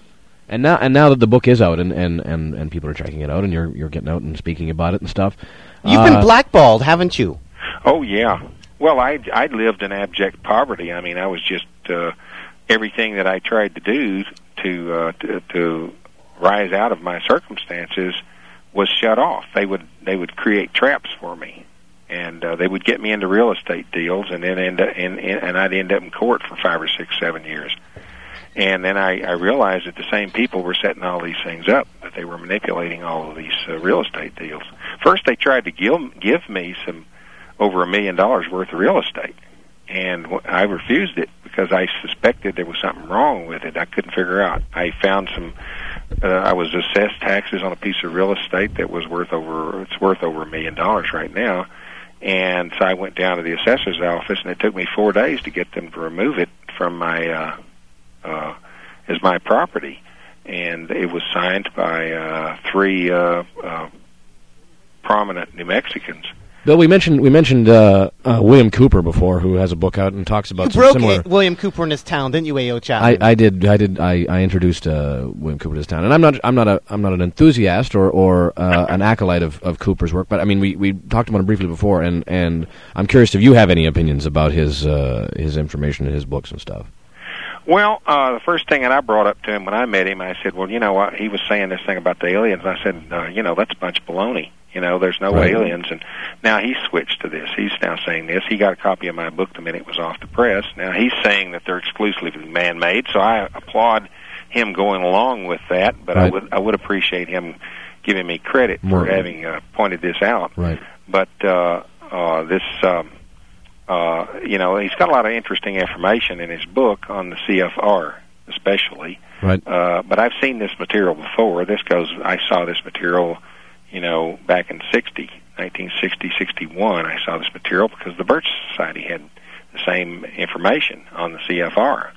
And now, and now that the book is out, and, and, and, and people are checking it out, and you're you're getting out and speaking about it and stuff. You've uh, been blackballed, haven't you? Oh yeah. Well, I I lived in abject poverty. I mean, I was just uh, everything that I tried to do to, uh, to to rise out of my circumstances was shut off. They would they would create traps for me, and uh, they would get me into real estate deals, and then end up, and, and I'd end up in court for five or six, seven years. And then I, I realized that the same people were setting all these things up, that they were manipulating all of these uh, real estate deals. First, they tried to give, give me some over a million dollars worth of real estate, and I refused it because I suspected there was something wrong with it. I couldn't figure out. I found some. Uh, I was assessed taxes on a piece of real estate that was worth over. It's worth over a million dollars right now, and so I went down to the assessor's office, and it took me four days to get them to remove it from my. Uh, Uh, as my property, and it was signed by uh, three uh, uh, prominent New Mexicans. Bill, we mentioned we mentioned uh, uh, William Cooper before, who has a book out and talks about you some broke similar. it, William Cooper in his town, didn't you, A O. Chapman? I, I did. I did. I, I introduced uh, William Cooper to his town, and I'm not. I'm not a. I'm not an enthusiast or or uh, an acolyte of, of Cooper's work, but I mean, we, we talked about him briefly before, and, and I'm curious if you have any opinions about his uh, his information in his books and stuff. Well, uh, the first thing that I brought up to him when I met him, I said, well, you know what, he was saying this thing about the aliens. I said, uh, you know, that's a bunch of baloney. You know, there's no right. aliens. And now he's switched to this. He's now saying this. He got a copy of my book the minute it was off the press. Now he's saying that they're exclusively man-made, so I applaud him going along with that, but right. I would I would appreciate him giving me credit More. for having uh, pointed this out. Right. But uh, uh, this... Um, Uh, you know, he's got a lot of interesting information in his book on the C F R, especially. Right. Uh, but I've seen this material before. This goes. I saw this material, you know, back in sixty, nineteen sixty, sixty-one. I saw this material because the Birch Society had the same information on the C F R,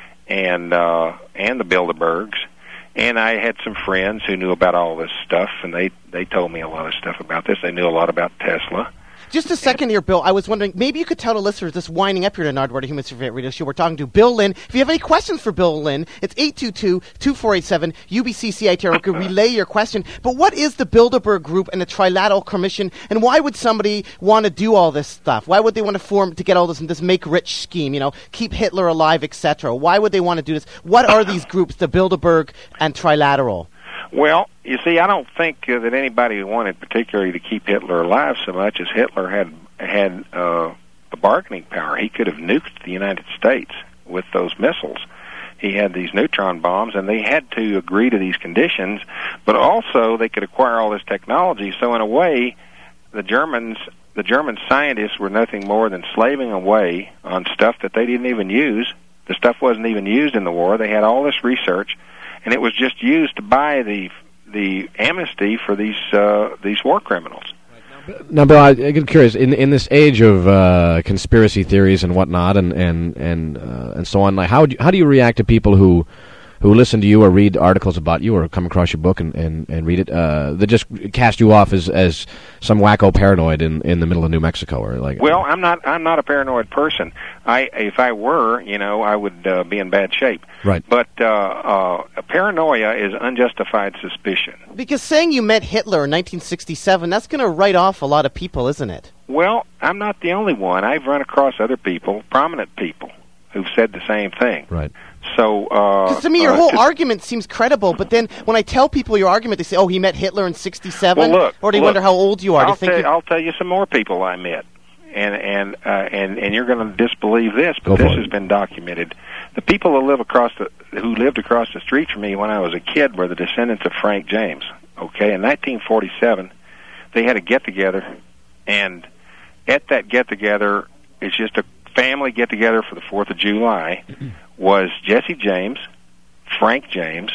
and uh, and the Bilderbergs. And I had some friends who knew about all this stuff, and they they told me a lot of stuff about this. They knew a lot about Tesla. Just a second here, Bill. I was wondering, maybe you could tell the listeners, this winding up here to Nardwuar, the Human Surveillance Radio Show. We're talking to Bill Lynn. If you have any questions for Bill Lynn, it's eight two two, two four eight seven, U B C C I T R. You can relay your question. But what is the Bilderberg Group and the Trilateral Commission, and why would somebody want to do all this stuff? Why would they want to form to get all this in this make-rich scheme, you know, keep Hitler alive, et cetera? Why would they want to do this? What are these groups, the Bilderberg and Trilateral? Well, you see, I don't think uh, that anybody wanted particularly to keep Hitler alive so much as Hitler had had uh, the bargaining power. He could have nuked the United States with those missiles. He had these neutron bombs, and they had to agree to these conditions, but also they could acquire all this technology. So in a way, the Germans, the German scientists were nothing more than slaving away on stuff that they didn't even use. The stuff wasn't even used in the war. They had all this research, and it was just used to buy the the amnesty for these uh, these war criminals. Now, Bill, I get curious. In in this age of uh, conspiracy theories and whatnot, and and and uh, and so on, like how do you, how do you react to people who who listen to you or read articles about you or come across your book and, and, and read it uh, that just cast you off as as some wacko paranoid in, in the middle of New Mexico or like? Well, I'm not I'm not a paranoid person. I if I were, you know, I would uh, be in bad shape. Right. But uh, uh, paranoia is unjustified suspicion. Because saying you met Hitler in nineteen sixty-seven, that's going to write off a lot of people, isn't it? Well, I'm not the only one. I've run across other people, prominent people, who've said the same thing. Right. So, uh, to me, your uh, whole to, argument seems credible, but then when I tell people your argument, they say, "Oh, he met Hitler in sixty-seven," well, look, or they look, wonder how old you are. I'll, they think tell, you... I'll tell you some more people I met, and and uh, and and you're going to disbelieve this, but Go this for has it. been documented. The people who live across the who lived across the street from me when I was a kid were the descendants of Frank James. Okay, in nineteen forty-seven, they had a get together, and at that get together, it's just a family get together for the Fourth of July. Was Jesse James, Frank James,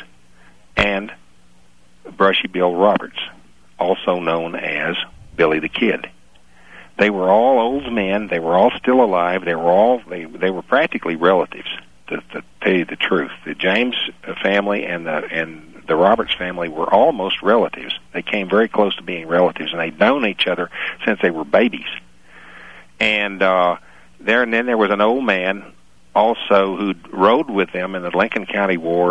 and Brushy Bill Roberts, also known as Billy the Kid. They were all old men. They were all still alive. They were all they they were practically relatives. To, to tell you the truth, the James family and the and the Roberts family were almost relatives. They came very close to being relatives, and they'd known each other since they were babies. And uh, there and then there was an old man also who rode with them in the Lincoln County Wars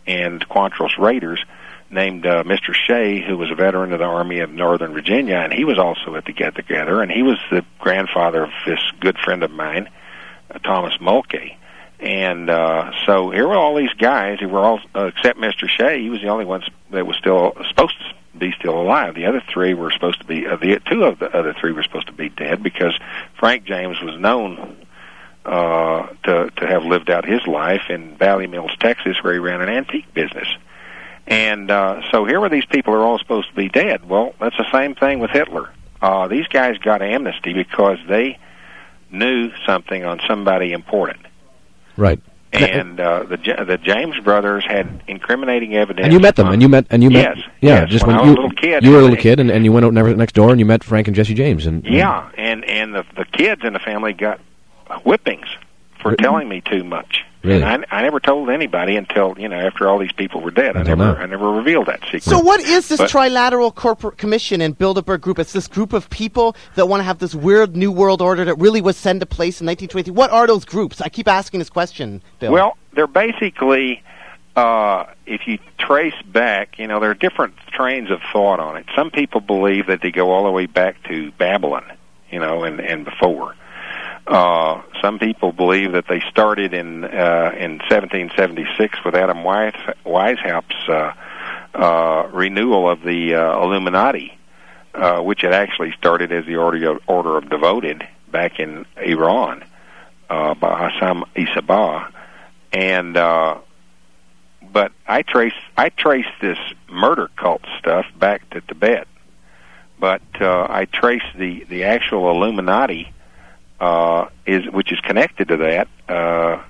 and Quantrill Raiders named uh, Mister Shea, who was a veteran of the Army of Northern Virginia, and he was also at the get-together, and he was the grandfather of this good friend of mine, uh, Thomas Mulcahy. And uh, so here were all these guys who were all, uh, except Mister Shea, he was the only one that was still supposed to be still alive. The other three were supposed to be, uh, the two of the other three were supposed to be dead because Frank James was known uh, to, to have lived out his life in Valley Mills, Texas, where he ran an antique business. And uh, so here were these people who are all supposed to be dead. Well, that's the same thing with Hitler. Uh, these guys got amnesty because they knew something on somebody important. Right. And uh, the the James brothers had incriminating evidence. And you met them, on, and you met, and you met. Yes, yeah, yes, just when, when, I was you, a little kid. You were a little kid, and, and you went out never, next door, and you met Frank and Jesse James. And, and yeah, and and the the kids in the family got whippings for Really? telling me too much. Really? And I, I never told anybody until, you know, after all these people were dead. I Until never now. I never revealed that secret. So what is this But- Trilateral Corporate Commission and Bilderberg Group? It's this group of people that want to have this weird new world order that really was sent to place in nineteen twenty. What are those groups? I keep asking this question, Bill. Well, they're basically, uh, if you trace back, you know, there are different trains of thought on it. Some people believe that they go all the way back to Babylon, you know, and, and before. Uh, some people believe that they started in uh, in seventeen seventy-six with Adam Weis, Weishaupt's uh, uh, renewal of the uh, Illuminati, uh, which had actually started as the Order, Order of Devoted back in Iran uh, by Hassan Isabah. And uh, but I trace I trace this murder cult stuff back to Tibet, but uh, I trace the the actual Illuminati. Uh, is which is connected to that. Uh,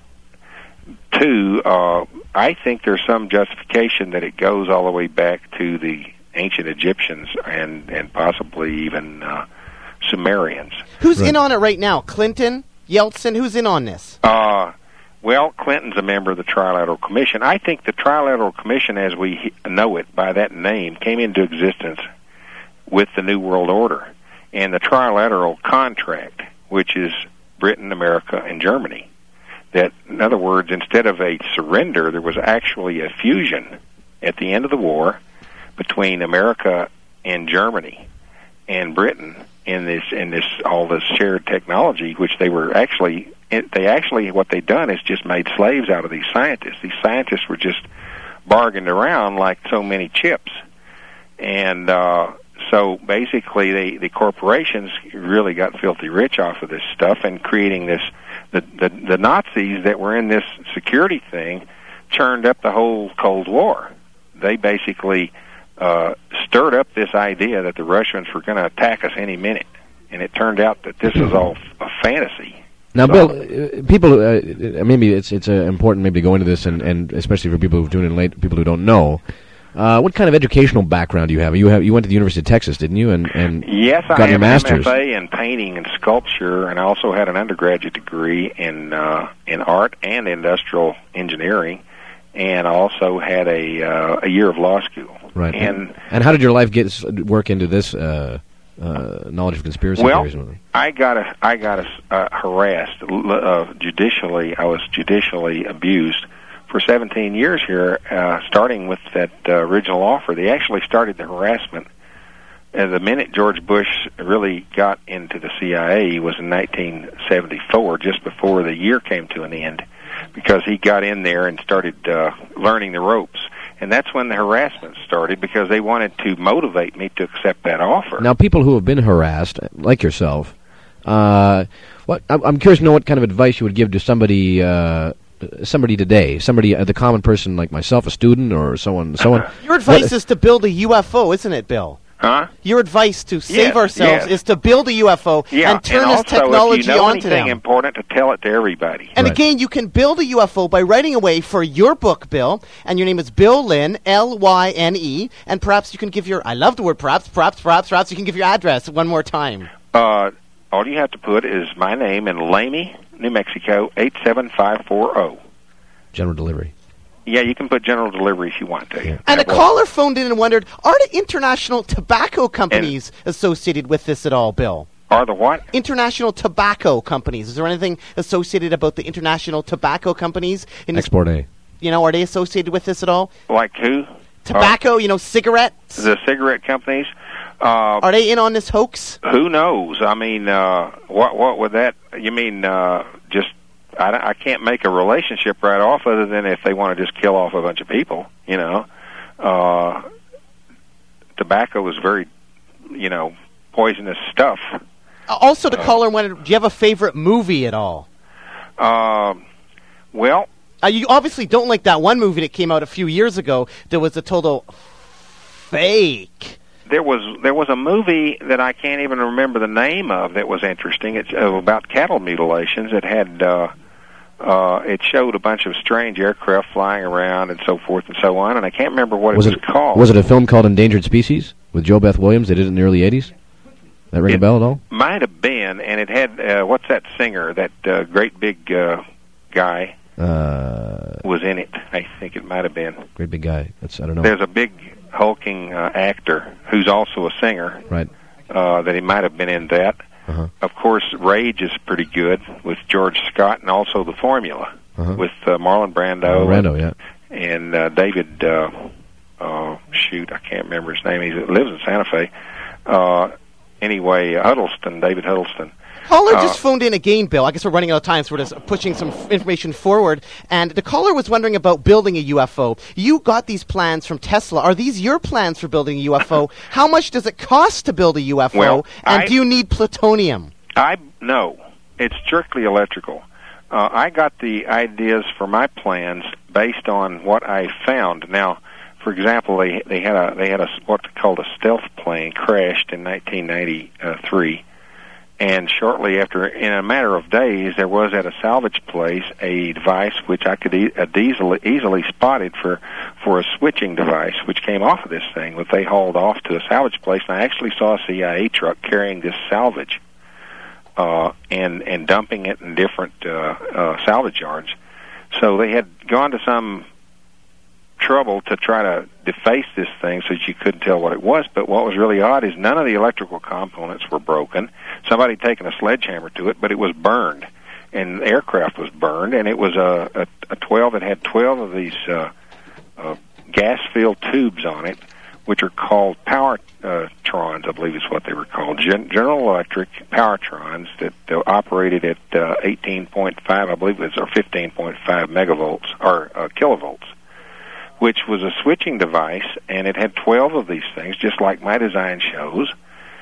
to uh, I think there's some justification that it goes all the way back to the ancient Egyptians and and possibly even uh, Sumerians. Who's Right. in on it right now? Clinton? Yeltsin? Who's in on this? Uh, well, Clinton's a member of the Trilateral Commission. I think the Trilateral Commission, as we he- know it by that name, came into existence with the New World Order and the Trilateral Contract, which is Britain, America, and Germany. That, in other words, instead of a surrender, there was actually a fusion at the end of the war between America and Germany and Britain in this in this all this shared technology, which they were actually they actually what they'd done is just made slaves out of these scientists. These scientists were just bargained around like so many chips, and uh, so basically, they, the corporations really got filthy rich off of this stuff and creating this. The, the the Nazis that were in this security thing churned up the whole Cold War. They basically uh, stirred up this idea that the Russians were going to attack us any minute, and it turned out that this is all a fantasy. Now, So- Bill, uh, people, uh, maybe it's it's uh, important maybe to go into this, and, and especially for people who tune in late, people who don't know. Uh, what kind of educational background do you have? You have you went to the University of Texas, didn't you? And and Yes, got I your have master's. an M F A in painting and sculpture, and I also had an undergraduate degree in uh, in art and industrial engineering, and I also had a uh, a year of law school. Right. And and how did your life get s- work into this uh, uh, knowledge of conspiracy well, theories? I got a, I got a, uh, harassed uh, judicially. I was judicially abused for seventeen years here, uh, starting with that uh, original offer. They actually started the harassment. Uh, the minute George Bush really got into the C I A was in nineteen seventy-four, just before the year came to an end, because he got in there and started uh, learning the ropes. And that's when the harassment started, because they wanted to motivate me to accept that offer. Now, people who have been harassed, like yourself, uh, what I'm I'm curious to know what kind of advice you would give to somebody. Uh, Somebody today, somebody, uh, the common person like myself, a student or someone, someone. Your advice what- is to build a U F O, isn't it, Bill? Huh? Your advice to save Yes, ourselves yes. is to build a U F O Yeah, and turn and this also, technology if you know onto anything them. important, to tell it to everybody. And Right. again, you can build a U F O by writing away for your book, Bill, and your name is Bill Lynne, L Y N E, and perhaps you can give your, I love the word perhaps, perhaps, perhaps, perhaps you can give your address one more time. Uh, all you have to put is my name in Lamy, New Mexico, eight seven five four zero. General delivery. Yeah, you can put general delivery if you want to. Yeah. And a That will- caller phoned in and wondered, are the international tobacco companies associated with this at all, Bill? Are the what? International tobacco companies. Is there anything associated about the international tobacco companies? In this- Export A. You know, are they associated with this at all? Like who? Tobacco, uh, you know, cigarettes? The cigarette companies. Uh, are they in on this hoax? Who knows? I mean, uh, what what would that... You mean uh, just... I, I can't make a relationship right off other than if they want to just kill off a bunch of people, you know. Uh, tobacco is very, you know, poisonous stuff. Also, the uh, caller wanted, do you have a favorite movie at all? Uh, well... Uh, you obviously don't like that one movie that came out a few years ago that was a total fake. There was there was a movie that I can't even remember the name of that was interesting. It's uh, about cattle mutilations. It had uh, uh, it showed a bunch of strange aircraft flying around and so forth and so on. And I can't remember what was it was it, called. Was it a film called Endangered Species with Jo Beth Williams? They did it in the early eighties. That ring it a bell at all? Might have been, and it had uh, what's that singer? That uh, great big uh, guy uh, was in it. I think it might have been. Great big guy. That's I don't know. There's a big hulking uh, actor who's also a singer. Right. Uh, that he might have been in that. Uh-huh. Of course, Rage is pretty good with George Scott, and also The Formula uh-huh. with uh, Marlon Brando. Brando, yeah. And uh, David, uh, uh, shoot, I can't remember his name. He lives in Santa Fe. Uh, anyway, Huddleston, David Huddleston. Caller just uh, phoned in again, Bill. I guess we're running out of time, so we're just pushing some f- information forward. And the caller was wondering about building a U F O. You got these plans from Tesla. Are these your plans for building a U F O? How much does it cost to build a U F O? Well, and I, do you need plutonium? I no. It's strictly electrical. Uh, I got the ideas for my plans based on what I found. Now, for example, they they had a they had a what's called a stealth plane crashed in nineteen ninety-three. And shortly after, in a matter of days, there was at a salvage place a device which I could e- easily, easily spotted for, for a switching device, which came off of this thing, that they hauled off to a salvage place. And I actually saw a C I A truck carrying this salvage uh, and and dumping it in different uh, uh, salvage yards. So they had gone to some trouble to try to deface this thing so that you couldn't tell what it was. But what was really odd is none of the electrical components were broken. Somebody had taken a sledgehammer to it, but it was burned, and the aircraft was burned, and it was a, a, a twelve. It had twelve of these uh, uh, gas-filled tubes on it, which are called Powertrons, I believe is what they were called, Gen- General Electric Powertrons that uh, operated at uh, eighteen point five, I believe it was, or fifteen point five megavolts, or uh, kilovolts, which was a switching device, and it had twelve of these things, just like my design shows,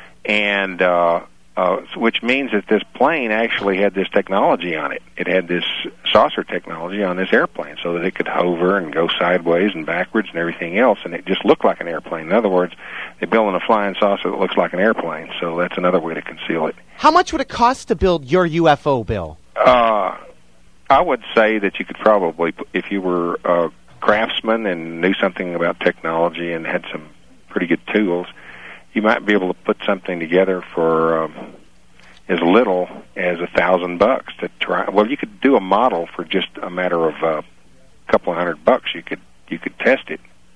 and uh, uh, which means that this plane actually had this technology on it. It had this saucer technology on this airplane so that it could hover and go sideways and backwards and everything else, and it just looked like an airplane. In other words, they're building a flying saucer that looks like an airplane, so that's another way to conceal it. How much would it cost to build your U F O, Bill? Uh, I would say that you could probably, if you were a craftsman and knew something about technology and had some pretty good tools, you might be able to put something together for um, as little as a thousand bucks to try. Well, you could do a model for just a matter of a uh, couple of hundred bucks. You could you could test it,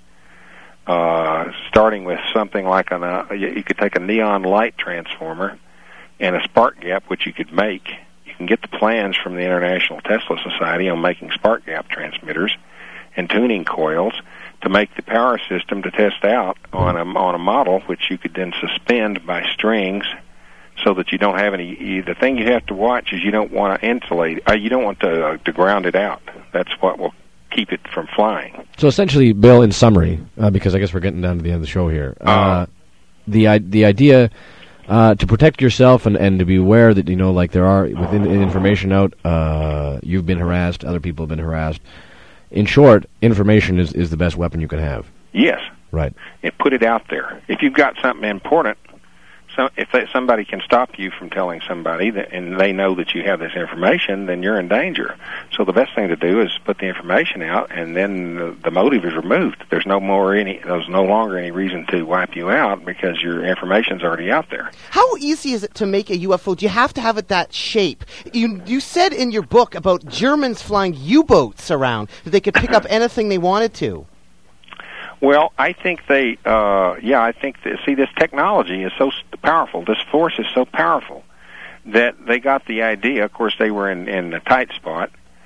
uh, starting with something like an. Uh, you could take a neon light transformer and a spark gap, which you could make. You can get the plans from the International Tesla Society on making spark gap transmitters and tuning coils to make the power system to test out on a, on a model, which you could then suspend by strings so that you don't have any... You, the thing you have to watch is you don't want to insulate... Uh, you don't want to, uh, to ground it out. That's what will keep it from flying. So essentially, Bill, in summary, uh, because I guess we're getting down to the end of the show here, uh, uh, the, I- the idea... Uh, to protect yourself and, and to be aware that, you know, like there are, within information out, uh, you've been harassed, other people have been harassed. In short, information is, is the best weapon you can have. Yes. Right. And put it out there. If you've got something important, so if they, somebody can stop you from telling somebody that, and they know that you have this information, then you're in danger. So the best thing to do is put the information out, and then the, the motive is removed. There's no more any. There's no longer any reason to wipe you out because your information's already out there. How easy is it to make a U F O? Do you have to have it that shape? You you said in your book about Germans flying U-boats around that they could pick up anything they wanted to. Well, I think they, uh, yeah, I think, that, see, this technology is so powerful, this force is so powerful, that they got the idea. Of course, they were in, in a tight spot.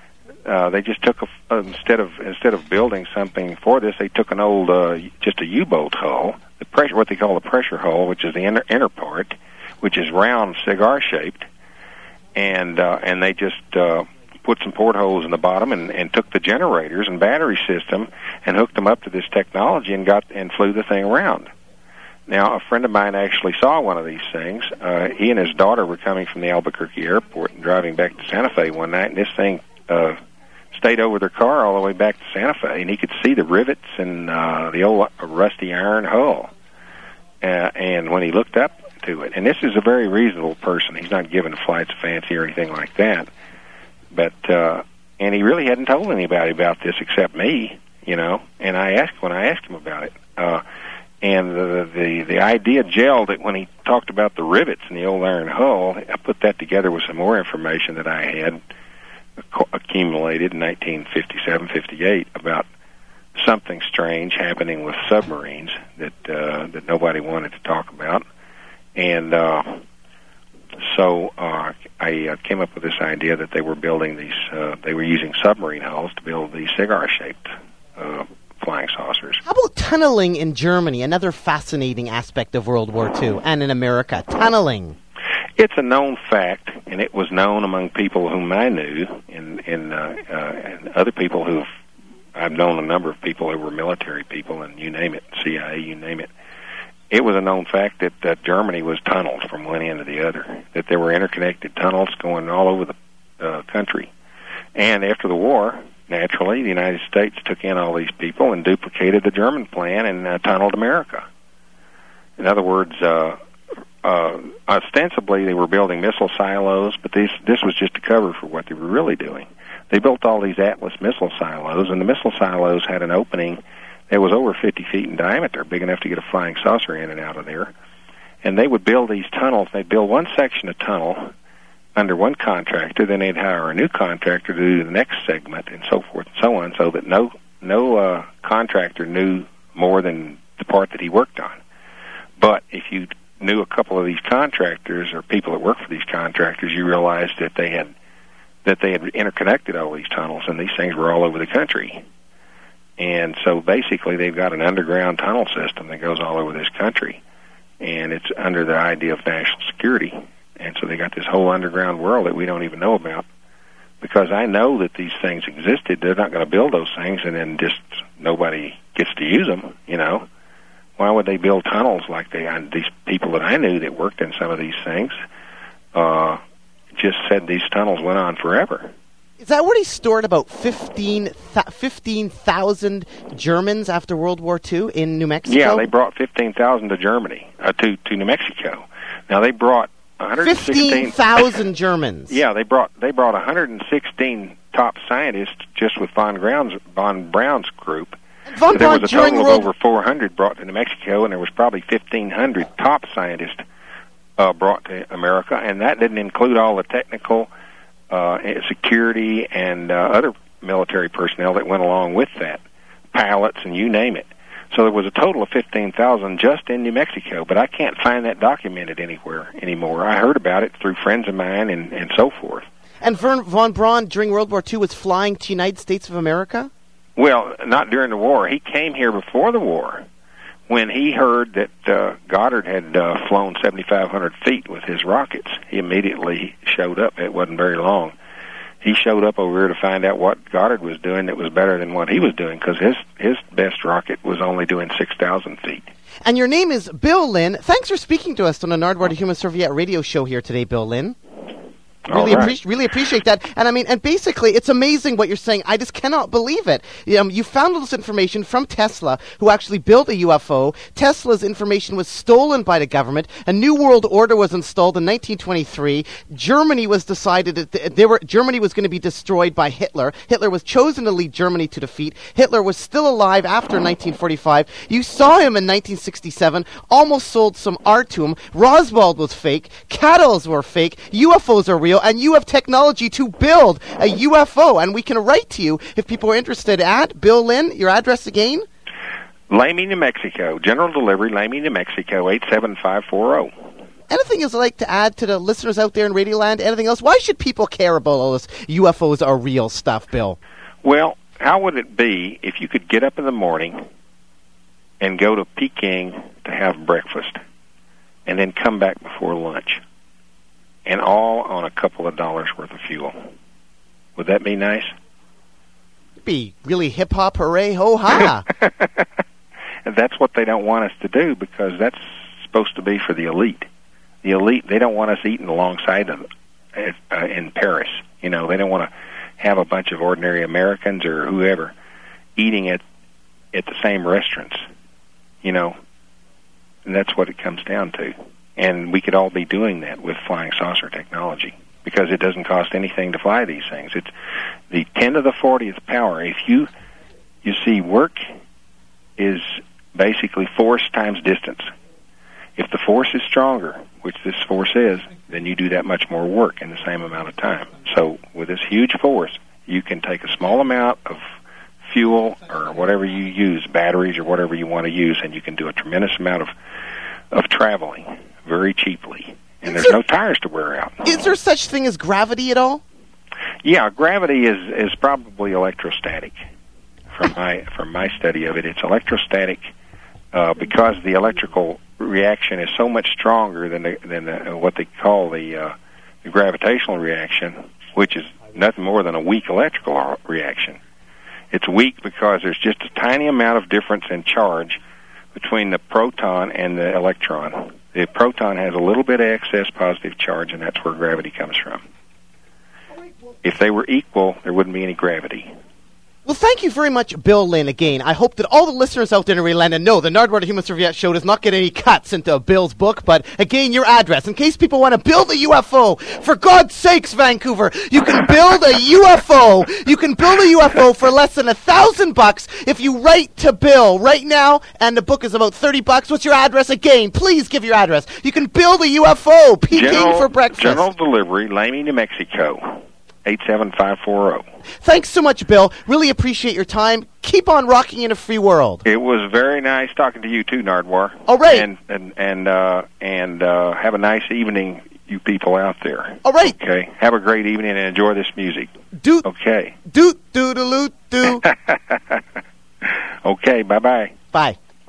uh, they just took a, uh, instead of instead of building something for this, they took an old uh, just a U-boat hull, the pressure what they call the pressure hull, which is the inner inner part, which is round, cigar shaped, and uh, and they just uh, put some portholes in the bottom and, and took the generators and battery system and hooked them up to this technology and got and flew the thing around. Now, a friend of mine actually saw one of these things. Uh, he and his daughter were coming from the Albuquerque airport and driving back to Santa Fe one night, and this thing uh, stayed over their car all the way back to Santa Fe, and he could see the rivets and uh, the old rusty iron hull. Uh, and when he looked up to it, and this is a very reasonable person. He's not given to flights of fancy or anything like that. But, uh, and he really hadn't told anybody about this except me, you know, and I asked when I asked him about it. Uh, And the, the the idea gelled that when he talked about the rivets in the old iron hull, I put that together with some more information that I had accumulated in nineteen fifty-seven fifty-eight about something strange happening with submarines that uh, that nobody wanted to talk about. And uh, so uh, I uh, came up with this idea that they were building these, uh, they were using submarine hulls to build these cigar-shaped uh flying saucers. How about tunneling in Germany, another fascinating aspect of World War Two, and in America? Tunneling. It's a known fact, and it was known among people whom I knew, and, and, uh, uh, and other people who I've known a number of people who were military people, and you name it, C I A, you name it. It was a known fact that uh, Germany was tunneled from one end to the other, that there were interconnected tunnels going all over the uh, country. And after the war, naturally, the United States took in all these people and duplicated the German plan and uh, tunneled America. In other words, uh, uh, ostensibly they were building missile silos, but this, this was just a cover for what they were really doing. They built all these Atlas missile silos, and the missile silos had an opening that was over fifty feet in diameter, big enough to get a flying saucer in and out of there. And they would build these tunnels. They'd build one section of tunnel under one contractor, then they'd hire a new contractor to do the next segment, and so forth and so on, so that no no uh, contractor knew more than the part that he worked on. But if you knew a couple of these contractors or people that worked for these contractors, you realized that they had that they had interconnected all these tunnels, and these things were all over the country. And so basically they've got an underground tunnel system that goes all over this country, and it's under the idea of national security. And so they got this whole underground world that we don't even know about. Because I know that these things existed, they're not going to build those things and then just nobody gets to use them, you know. Why would they build tunnels like they, these people that I knew that worked in some of these things uh, just said these tunnels went on forever. Is that where he stored about fifteen thousand Germans after World War Two in New Mexico? Yeah, they brought fifteen thousand to Germany, uh, to, to New Mexico. Now they brought one hundred sixteen fifteen thousand Germans. Yeah, they brought they brought one hundred sixteen top scientists just with von Braun's von Braun's group. Von so there Braun was a during total World... of over four hundred brought to New Mexico, and there was probably fifteen hundred top scientists uh, brought to America, and that didn't include all the technical, uh, security, and uh, other military personnel that went along with that, pilots and you name it. So there was a total of fifteen thousand just in New Mexico, but I can't find that documented anywhere anymore. I heard about it through friends of mine and, and so forth. And Vern, von Braun, during World War Two, was flying to the United States of America? Well, not during the war. He came here before the war when he heard that uh, Goddard had uh, flown seventy-five hundred feet with his rockets. He immediately showed up. It wasn't very long. He showed up over here to find out what Goddard was doing that was better than what he was doing, because his, his best rocket was only doing six thousand feet. And your name is Bill Lynn. Thanks for speaking to us on the Nardwuar, the Human Serviette radio show here today, Bill Lynn. Really, right. appreciate, really appreciate that. And I mean, and basically, it's amazing what you're saying. I just cannot believe it. Um, you found all this information from Tesla, who actually built a U F O. Tesla's information was stolen by the government. A new world order was installed in nineteen twenty-three. Germany was decided that they were Germany was going to be destroyed by Hitler. Hitler was chosen to lead Germany to defeat. Hitler was still alive after nineteen forty-five. You saw him in nineteen sixty-seven. Almost sold some art to him. Roswell was fake. Cattles were fake. U F Os are real. And you have technology to build a U F O, and we can write to you if people are interested at Bill Lynn. Your address again? Lamy, New Mexico. General delivery, Lamy, New Mexico, eight seven five four zero. anything you'd like to add to the listeners out there in Radioland? Anything else? Why should people care about all this U F Os are real stuff, Bill? Well, how would it be if you could get up in the morning and go to Peking to have breakfast and then come back before lunch, and all on a couple of dollars worth of fuel? Would that be nice? It'd be really hip-hop, hooray, ho-ha. And that's what they don't want us to do, because that's supposed to be for the elite. The elite, they don't want us eating alongside them uh, in Paris. You know, they don't want to have a bunch of ordinary Americans or whoever eating at at the same restaurants. You know, and that's what it comes down to. And we could all be doing that with flying saucer technology, because it doesn't cost anything to fly these things. It's the ten to the fortieth power. If you you see, work is basically force times distance. If the force is stronger, which this force is, then you do that much more work in the same amount of time. So with this huge force, you can take a small amount of fuel or whatever you use, batteries or whatever you want to use, and you can do a tremendous amount of of traveling very cheaply. And there's no tires to wear out. Is there such thing as gravity at all? Yeah, gravity is, is probably electrostatic. From my from my study of it, it's electrostatic uh, because the electrical reaction is so much stronger than the, than the, what they call the, uh, the gravitational reaction, which is nothing more than a weak electrical reaction. It's weak because there's just a tiny amount of difference in charge between the proton and the electron. The proton has a little bit of excess positive charge, and that's where gravity comes from. If they were equal, there wouldn't be any gravity. Well, thank you very much, Bill Lynn, again. I hope that all the listeners out there in Radioland know the Nardwuar, the Human Serviette Show does not get any cuts into Bill's book, but again, your address, in case people want to build a U F O. For God's sakes, Vancouver, you can build a U F O. You can build a U F O for less than a thousand bucks if you write to Bill right now, and the book is about thirty bucks. What's your address again? Please give your address. You can build a U F O. Peking General, for breakfast. General Delivery, Lamy, New Mexico. eight seven five four zero. Thanks so much, Bill. Really appreciate your time. Keep on rocking in a free world. It was very nice talking to you too, Nardwuar. All right. And and and uh, and uh, have a nice evening, you people out there. All right. Okay. Have a great evening and enjoy this music. Do okay. Do do do do do. Okay. Bye bye. Bye.